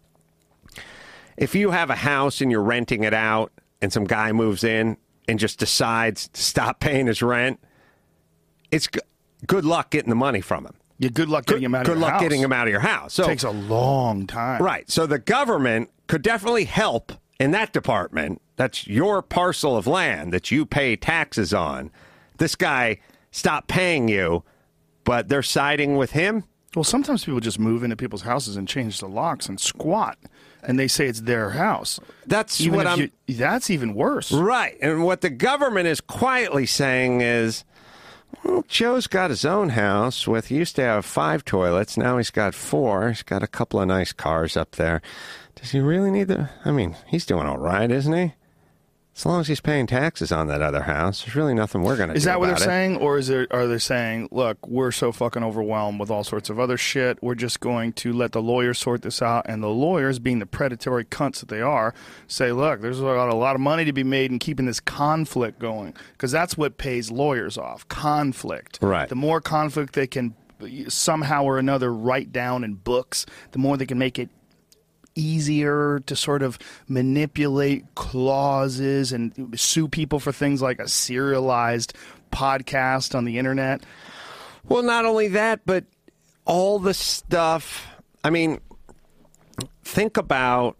if you have a house and you're renting it out and some guy moves in and just decides to stop paying his rent, it's good luck getting the money from him. Yeah, good luck getting him out of your house. Good luck getting him out of your house. So, it takes a long time. Right. So the government could definitely help in that department. That's your parcel of land that you pay taxes on. This guy stopped paying you, but they're siding with him? Well, sometimes people just move into people's houses and change the locks and squat, and they say it's their house. That's that's even worse. Right. And what the government is quietly saying is, well, Joe's got his own house he used to have 5 toilets. Now he's got 4. He's got a couple of nice cars up there. Does he really need he's doing all right, isn't he? As long as he's paying taxes on that other house, there's really nothing we're going to do about it. Is that what they're saying? Or are they saying, look, we're so fucking overwhelmed with all sorts of other shit, we're just going to let the lawyers sort this out, and the lawyers, being the predatory cunts that they are, say, look, there's a lot of money to be made in keeping this conflict going, because that's what pays lawyers off, conflict. Right. The more conflict they can somehow or another write down in books, the more they can make it easier to sort of manipulate clauses and sue people for things like a serialized podcast on the internet. Well, not only that, but all the stuff. I mean, think about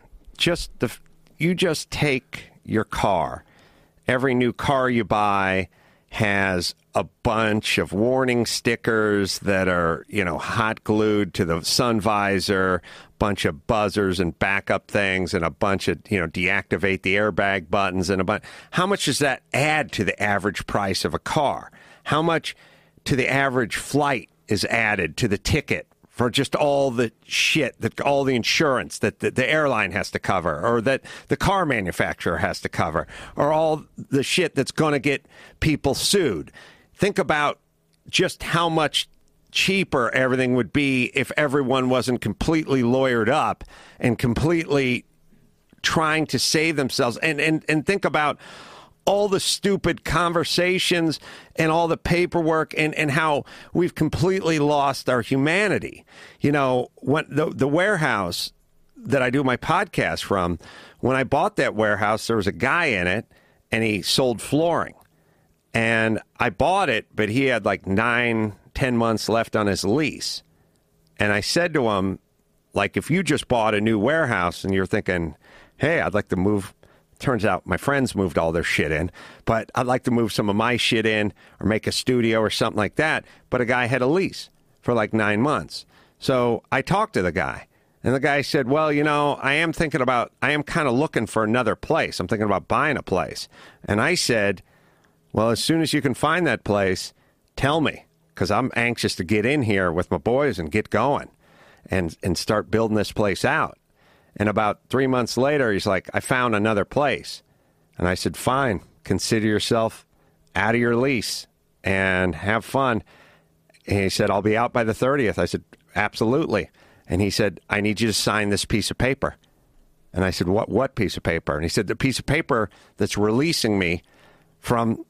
you just take your car. Every new car you buy has a bunch of warning stickers that are, hot glued to the sun visor, bunch of buzzers and backup things, and a bunch of, deactivate the airbag buttons and a bunch. How much does that add to the average price of a car? How much to the average flight is added to the ticket for just all the shit, all the insurance that the airline has to cover, or that the car manufacturer has to cover, or all the shit that's going to get people sued? Think about just how much cheaper everything would be if everyone wasn't completely lawyered up and completely trying to save themselves. And think about all the stupid conversations and all the paperwork and how we've completely lost our humanity. When the warehouse that I do my podcast from, when I bought that warehouse, there was a guy in it and he sold flooring. And I bought it, but he had like 9-10 months left on his lease. And I said to him, like, if you just bought a new warehouse and you're thinking, hey, I'd like to move. Turns out my friends moved all their shit in, but I'd like to move some of my shit in or make a studio or something like that. But a guy had a lease for like 9 months. So I talked to the guy, and the guy said, well, I am kind of looking for another place. I'm thinking about buying a place. And I said, well, as soon as you can find that place, tell me, because I'm anxious to get in here with my boys and get going and start building this place out. And about 3 months later, he's like, I found another place. And I said, fine, consider yourself out of your lease and have fun. And he said, I'll be out by the 30th. I said, absolutely. And he said, I need you to sign this piece of paper. And I said, what piece of paper? And he said, the piece of paper that's releasing me from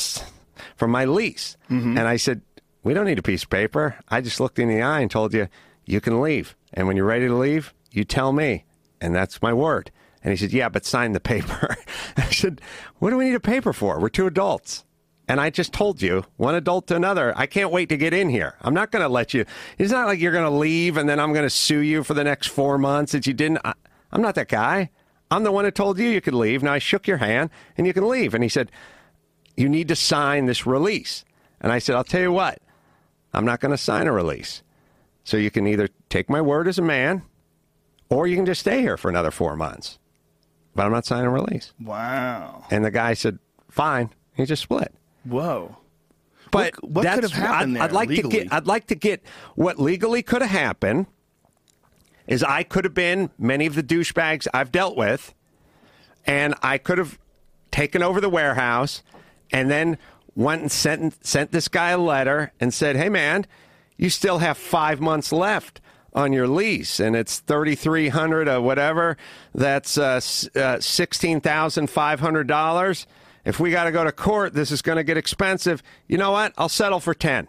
my lease. Mm-hmm. And I said, we don't need a piece of paper. I just looked in the eye and told you, you can leave. And when you're ready to leave, you tell me. And that's my word. And he said, yeah, but sign the paper. I said, what do we need a paper for? We're 2 adults. And I just told you, one adult to another, I can't wait to get in here. I'm not going to let you. It's not like you're going to leave and then I'm going to sue you for the next 4 months that you didn't. I'm not that guy. I'm the one who told you could leave. Now I shook your hand and you can leave. And he said, you need to sign this release. And I said, I'll tell you what, I'm not going to sign a release. So you can either take my word as a man or you can just stay here for another 4 months. But I'm not signing a release. Wow. And the guy said, fine. He just split. Whoa. But what could have happened there I'd like to get what legally could have happened is I could have been many of the douchebags I've dealt with, and I could have taken over the warehouse and then went and sent this guy a letter and said, hey, man, you still have 5 months left on your lease, and it's $3,300 or whatever. That's $16,500. If we got to go to court, this is going to get expensive. You know what? I'll settle for 10.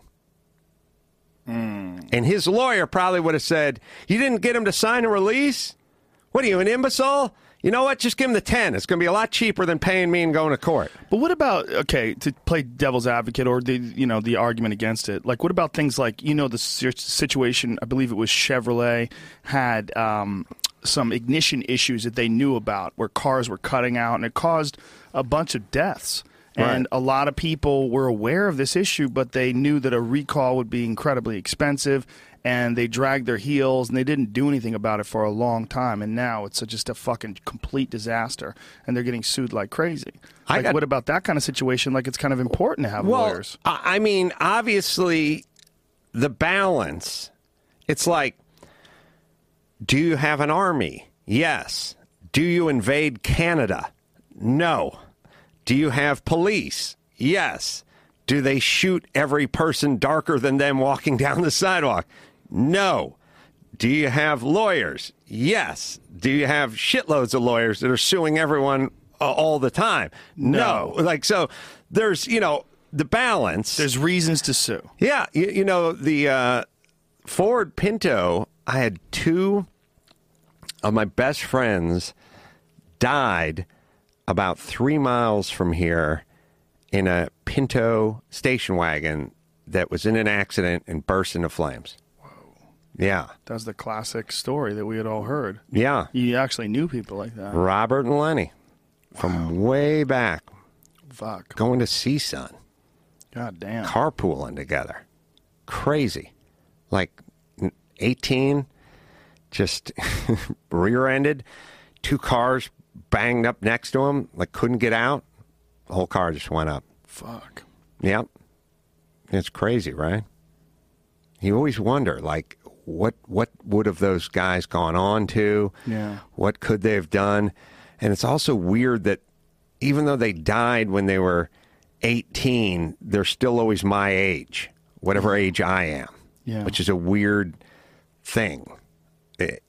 And his lawyer probably would have said, you didn't get him to sign a release? What are you, an imbecile? You know what? Just give him the 10. It's going to be a lot cheaper than paying me and going to court. But what about, okay, to play devil's advocate or the argument against it, like what about things like, the situation, I believe it was Chevrolet, had some ignition issues that they knew about where cars were cutting out, and it caused a bunch of deaths. And a lot of people were aware of this issue, but they knew that a recall would be incredibly expensive, and they dragged their heels, and they didn't do anything about it for a long time. And now it's just a fucking complete disaster, and they're getting sued like crazy. What about that kind of situation? Like, it's kind of important to have lawyers. I mean, obviously, the balance, it's like, do you have an army? Yes. Do you invade Canada? No. Do you have police? Yes. Do they shoot every person darker than them walking down the sidewalk? No. Do you have lawyers? Yes. Do you have shitloads of lawyers that are suing everyone all the time? No. Like, so there's, the balance. There's reasons to sue. Yeah. The Ford Pinto, I had 2 of my best friends died about 3 miles from here in a Pinto station wagon that was in an accident and burst into flames. Whoa. Yeah. That's the classic story that we had all heard. Yeah. You actually knew people like that. Robert and Lenny from way back. Fuck. Going to CSUN. God damn. Carpooling together. Crazy. Like 18, just rear-ended, 2 cars banged up next to him, like couldn't get out. The whole car just went up. Fuck. Yep. It's crazy, right? You always wonder, like, what would have those guys gone on to? Yeah. What could they have done? And it's also weird that even though they died when they were 18, they're still always my age, whatever age I am. Yeah. Which is a weird thing. And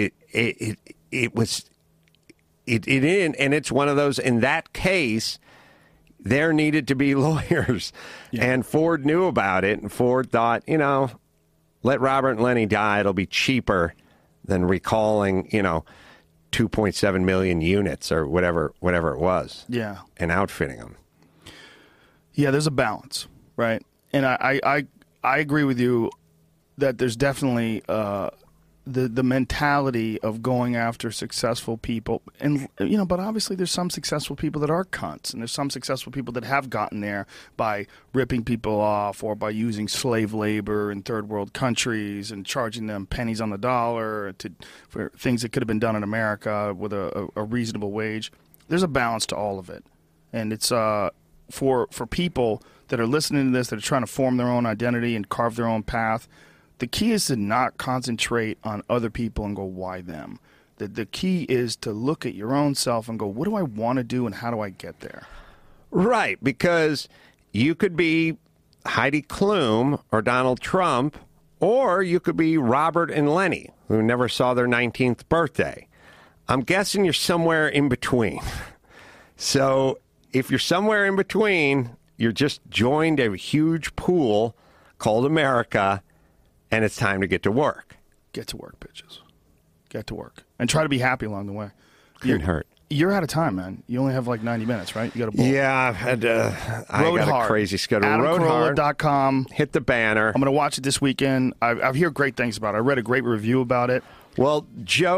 it's one of those, in that case, there needed to be lawyers. Yeah. And Ford knew about it, and Ford thought, let Robert and Lenny die. It'll be cheaper than recalling, 2.7 million units or whatever it was. Yeah. And outfitting them. Yeah, there's a balance, right? And I agree with you that there's definitely the mentality of going after successful people, and but obviously there's some successful people that are cunts, and there's some successful people that have gotten there by ripping people off or by using slave labor in third world countries and charging them pennies on the dollar for things that could have been done in America with a reasonable wage. There's a balance to all of it, and it's for people that are listening to this, that are trying to form their own identity and carve their own path. The key is to not concentrate on other people and go, why them? The key is to look at your own self and go, what do I want to do and how do I get there? Right, because you could be Heidi Klum or Donald Trump, or you could be Robert and Lenny, who never saw their 19th birthday. I'm guessing you're somewhere in between. So if you're somewhere in between, you're just joined a huge pool called America, and it's time to get to work. Get to work, bitches. Get to work. And try to be happy along the way. Couldn't hurt. You're out of time, man. You only have like 90 minutes, right? You got a bowl. Yeah, I've had I got a crazy schedule. AdamCarolla.com. Hit the banner. I'm going to watch it this weekend. I hear great things about it. I read a great review about it. Well, Joe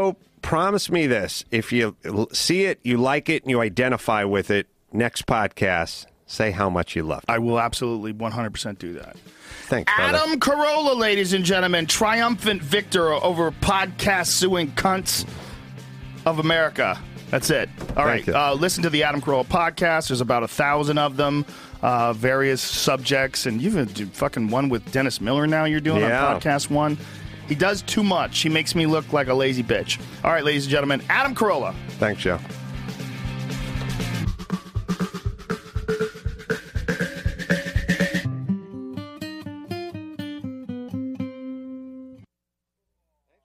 promise me this. If you see it, you like it, and you identify with it, next podcast, say how much you loved it. I will absolutely 100% do that. Thanks, brother. Adam Carolla, ladies and gentlemen, triumphant victor over podcast suing cunts of America. That's it. All right. Listen to the Adam Carolla podcast. There's about 1,000 of them, various subjects. And you've been fucking one with Dennis Miller now you're doing on Podcast One. He does too much. He makes me look like a lazy bitch. All right, ladies and gentlemen, Adam Carolla. Thanks, Joe.